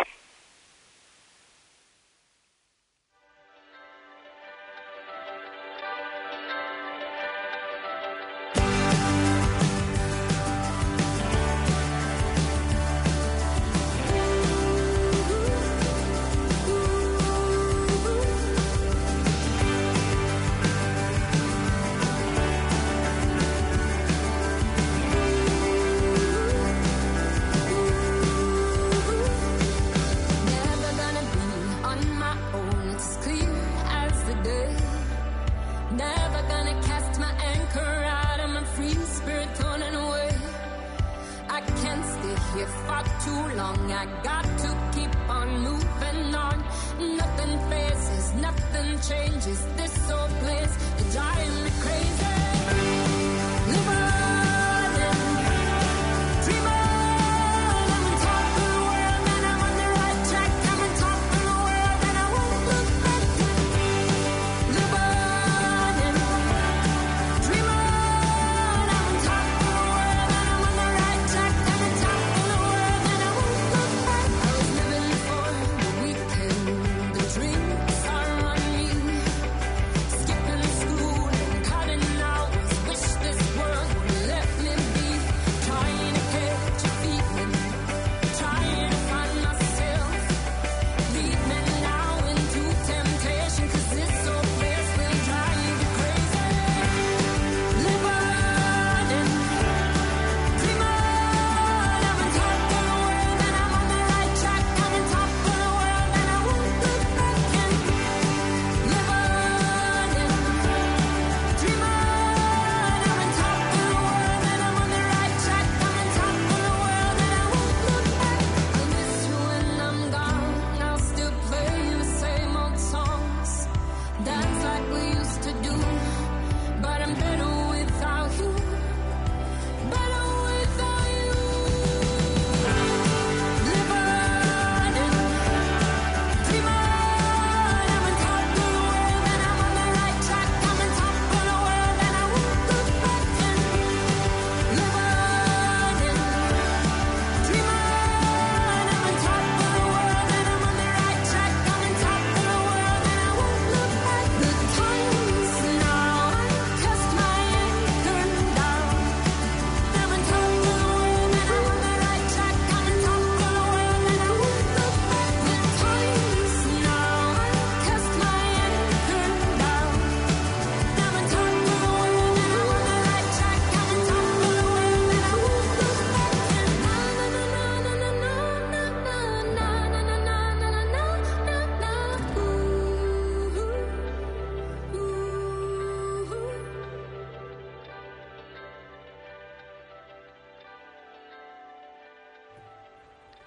Skipping school and cutting out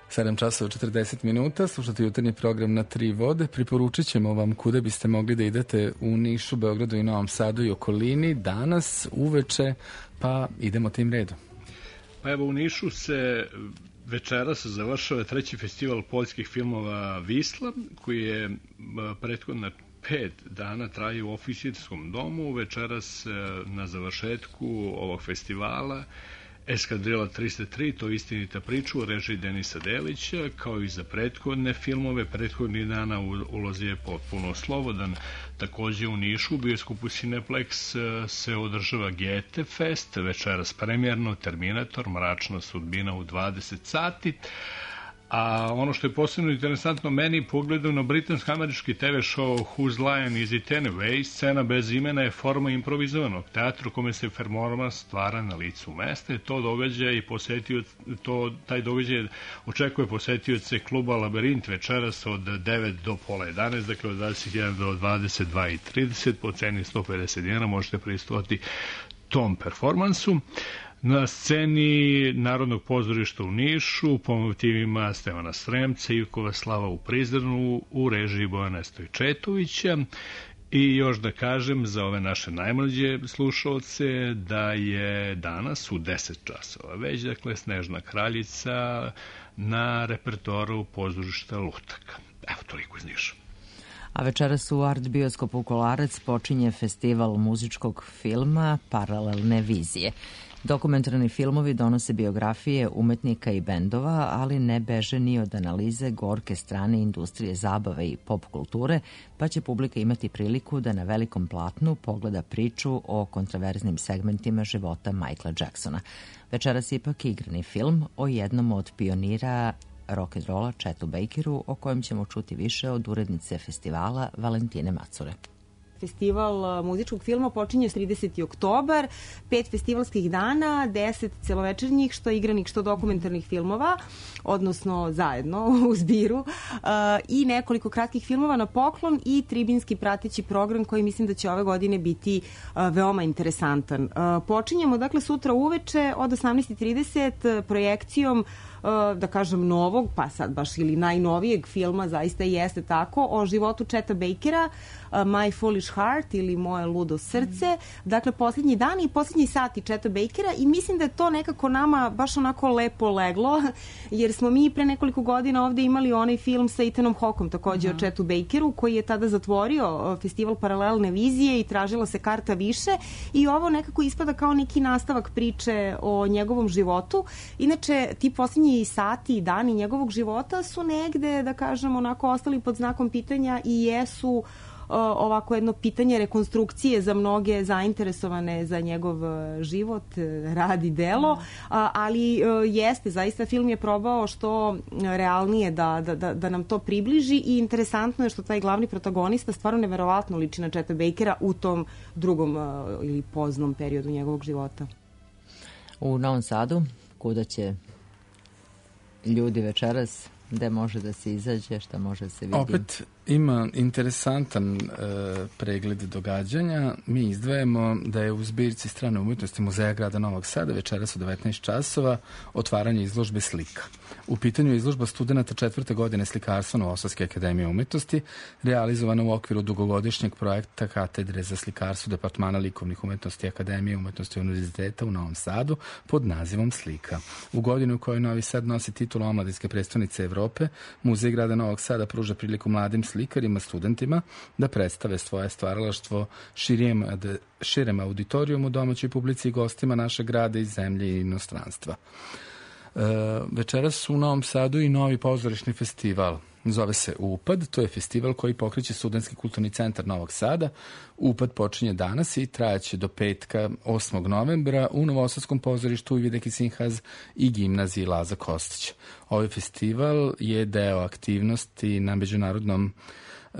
sedam časova četrdeset minuta, slušate jutarnji program Na tri vode. Priporučit ćemo vam kuda biste mogli da idete u Nišu, Beogradu i Novom Sadu i okolini danas, uveče, pa idemo tim redom. Pa evo, u Nišu se večeras završava treći festival poljskih filmova Visla, koji je prethodna pet dana traje u Oficirskom domu. Večeras na završetku ovog festivala Eskadrila tristo tri, to je istinita priča u režiji Denisa Delića, kao i za prethodne filmove. Prethodnih dana ulozi je potpuno slobodan. Takođe u Nišu, u bioskopu Cineplex se održava G T Fest, večeras premijerno Terminator, mračna sudbina u dvadeset sati. A ono što je posebno interesantno meni, pogledom na britansko-američki te ve show Whose Line Is It Anyway, scena bez imena je forma improvizovanog teatra kome se performans stvara na licu mesta. To događaj i posetio, to, taj događaj očekuje posetioce kluba Labirint večeras od devet do pola jedanaest, dakle od dvadeset jedan do dvadeset dva i trideset, po ceni sto pedeset dinara možete pristovati tom performansu. Na sceni Narodnog pozorišta u Nišu po motivima Stevana Sremca i Ivkova Slava u Prizrenu u režiji Bojana Stojčetovića. I još da kažem za ove naše najmlađe slušalce da je danas u deset časova već, dakle, Snežna kraljica na repertoaru pozorišta Lutaka. Evo, toliko iz Niša. A večeras u Art bioskopu Kolarac počinje festival muzičkog filma Paralelne vizije. Dokumentarni filmovi donose biografije umetnika i bendova, ali ne beže ni od analize gorke strane industrije zabave i pop kulture, pa će publika imati priliku da na velikom platnu pogleda priču o kontraverznim segmentima života Michaela Jacksona. Večeras je ipak igrani film o jednom od pionira rock'n'rolla Chetu Bakeru, o kojem ćemo čuti više od urednice festivala Valentine Macure. Festival muzičkog filma počinje trideseti oktobar, pet festivalskih dana, deset celovečernjih, što igranih, što dokumentarnih filmova, odnosno zajedno u zbiru, i nekoliko kratkih filmova na poklon i tribinski prateći program koji mislim da će ove godine biti veoma interesantan. Počinjemo dakle sutra uveče od osamnaest i trideset projekcijom da kažem novog, pa sad baš ili najnovijeg filma, zaista jeste tako, o životu Cheta Bakera, My Foolish Heart ili Moje ludo srce. Dakle, posljednji dan i posljednji sati Cheta Bakera, i mislim da je to nekako nama baš onako lepo leglo, jer smo mi pre nekoliko godina ovde imali onaj film sa Ethanom Hawkeom, takođe uh-huh. o Chetu Bakeru, koji je tada zatvorio festival Paralelne vizije i tražila se karta više, i ovo nekako ispada kao neki nastavak priče o njegovom životu. Inače, ti posljednji sati i dani njegovog života su negde, da kažem, onako ostali pod znakom pitanja i jesu ovako jedno pitanje rekonstrukcije za mnoge zainteresovane za njegov život, rad i delo, ali jeste, zaista film je probao što realnije da, da, da nam to približi, i interesantno je što taj glavni protagonista stvarno neverovatno liči na Cheta Bakera u tom drugom ili poznom periodu njegovog života. U Novom Sadu, kuda će ljudi večeras, gde može da se izađe, šta može da se vidi? Opet ima interesantan e, pregled događanja. Mi izdvajamo da je u zbirci strane umetnosti Muzeja grada Novog Sada večeras u devetnaest časova otvaranje izložbe slika. U pitanju je izložba studenta četvrte godine slikarstva Novosadske akademije umetnosti, realizovana u okviru dugogodišnjeg projekta Katedre za slikarstvo Departmana likovnih umetnosti Akademije umetnosti Univerziteta u Novom Sadu pod nazivom Slika. U godinu u kojoj Novi Sad nosi titulu omladinske prestonice Evrope, Muzej grada Novog Sada pruža priliku mladim slikarima, studentima da predstave svoje stvaralaštvo širijem, širem auditorijumu, domaćoj publici i gostima našeg grada iz zemlje i inostranstva. E, večeras u Novom Sadu i novi pozorišni festival. Zove se Upad, to je festival koji pokreće Studentski kulturni centar Novog Sada. Upad počinje danas i trajaće do petka osmog novembra u Novosadskom pozorištu Uvideki Sinhaz i gimnaziji Laza Kostić. Ovaj festival je deo aktivnosti na međunarodnom e,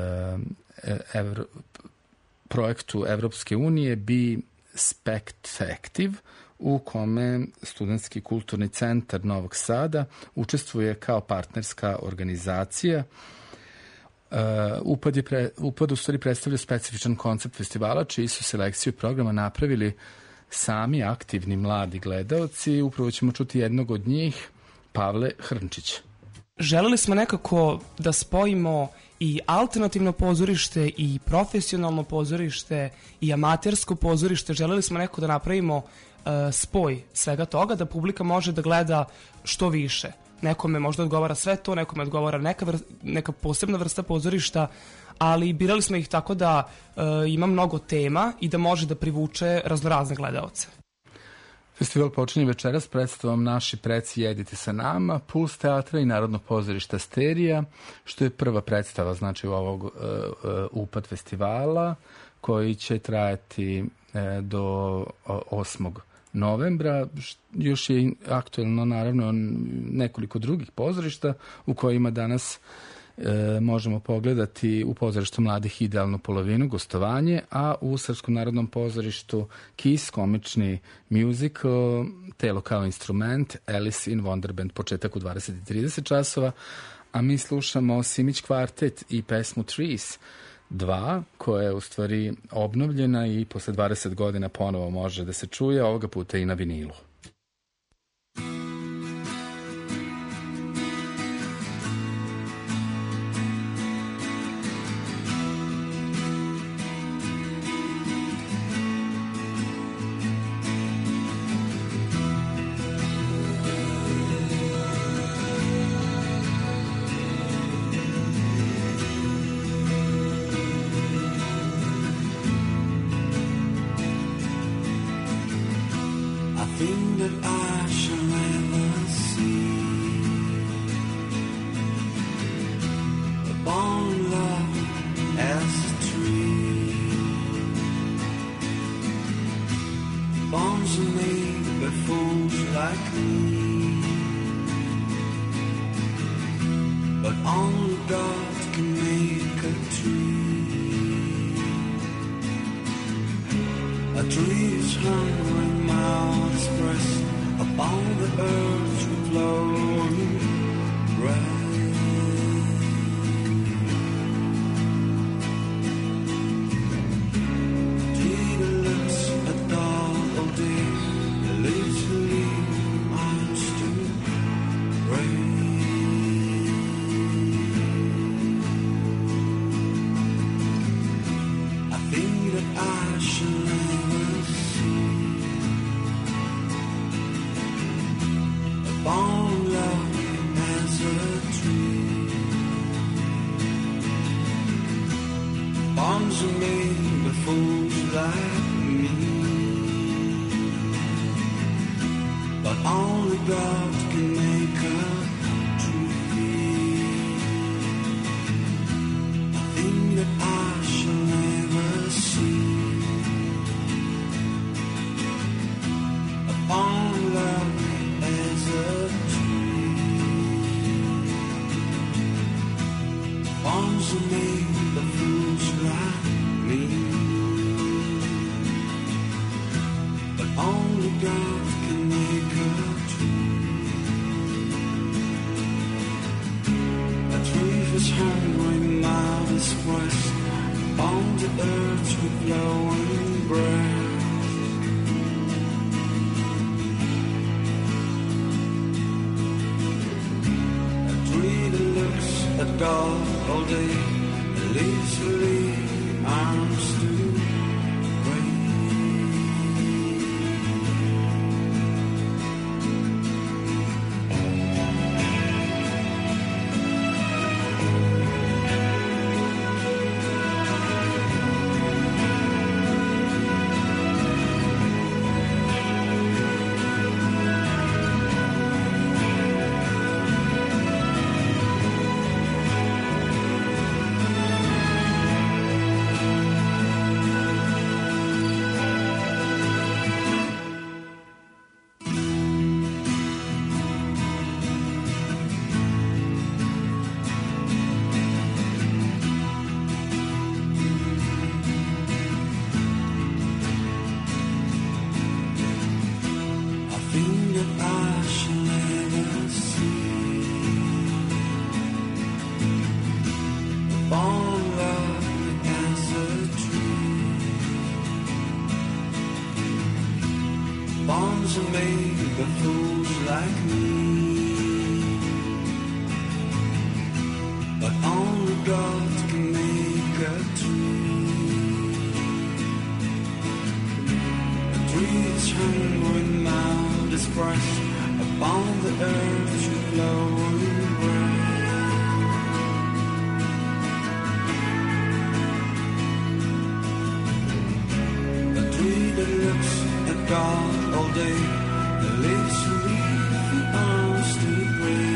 evro, projektu Evropske unije Be Spect Active, u kome Studentski kulturni centar Novog Sada učestvuje kao partnerska organizacija. Uh, upad, je pre, upad u stvari predstavlja specifičan koncept festivala, čiji su selekciju programa napravili sami aktivni mladi gledaoci. Upravo ćemo čuti jednog od njih, Pavle Hrnčić. Želeli smo nekako da spojimo i alternativno pozorište i profesionalno pozorište i amatersko pozorište. Želeli smo nekako da napravimo uh, spoj svega toga, da publika može da gleda što više. Nekome možda odgovara sve to, nekome odgovara neka, vr neka posebna vrsta pozorišta, ali birali smo ih tako da uh, ima mnogo tema i da može da privuče raznorazne gledaoce. Festival počinje večeras predstavom Naši preci jedite sa nama, Puls teatra i Narodnog pozorišta Sterija, što je prva predstava znači ovog uh, uh, upad festivala, koji će trajati uh, do uh, osmog novembra. Još je aktuelno naravno nekoliko drugih pozorišta u kojima danas E, možemo pogledati u pozorištu mladih Idealnu polovinu, gostovanje, a u Srpskom narodnom pozorištu Kiss, komični musical, Telo kao instrument, Alice in Wonderland, početak u dvadeset i trideset časova, a mi slušamo Simić kvartet i pesmu Trees dva, koja je u stvari obnovljena i posle dvadeset godina ponovo može da se čuje, ovoga puta i na vinilu. Bonds are made by fools like me. crushed upon the earth to flow away. The tree that looks at God all day, the leaves who leave the arms to pray.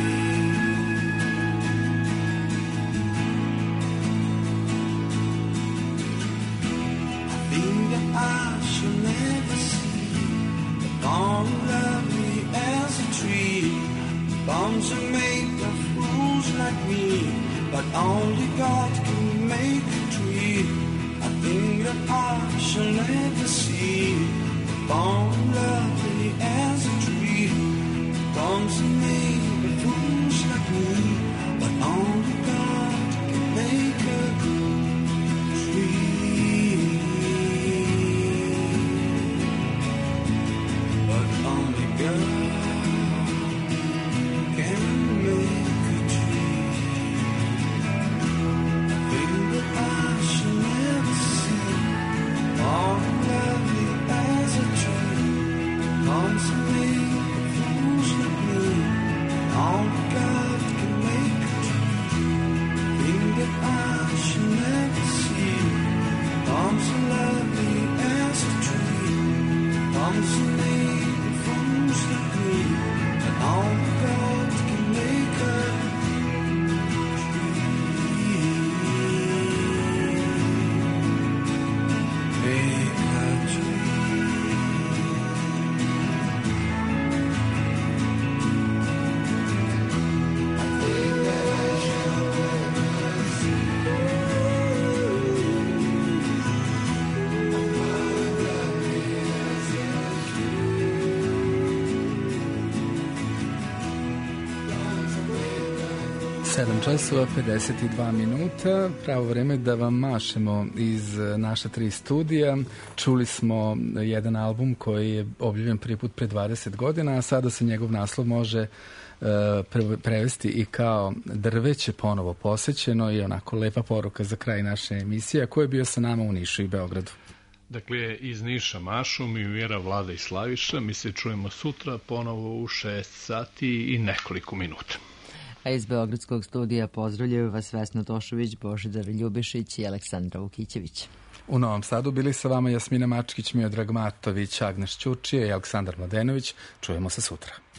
I shall never see the bomb lovely as a tree. Bombs are made of fools like me, but only God can make a tree. I think that I shall never see the bomb lovely as a tree. Bombs are made of fools like me, but only God can make a tree. sedam časova pedeset dva minuta, pravo vreme da vam mašemo iz naša tri studija. Čuli smo jedan album koji je objavljen prvi put pre dvadeset godina, a sada se njegov naslov može uh, prevesti i kao Drveće ponovo posećeno, i onako lepa poruka za kraj naše emisije. Ko je bio sa nama u Nišu i Beogradu? Dakle, iz Niša Mašu, Mimira, Vlada i Slaviša. Mi se čujemo sutra ponovo u šest sati i nekoliko minuta. A iz Beogradskog studija pozdravljaju vas Vesna Tošović, Božidar Ljubišić i Aleksandra Vukićević. U Novom Sadu bili sa vama Jasmina Mačkić, Miodrag Matović, Agnes Ćučije i Aleksandar Mladenović. Čujemo se sutra.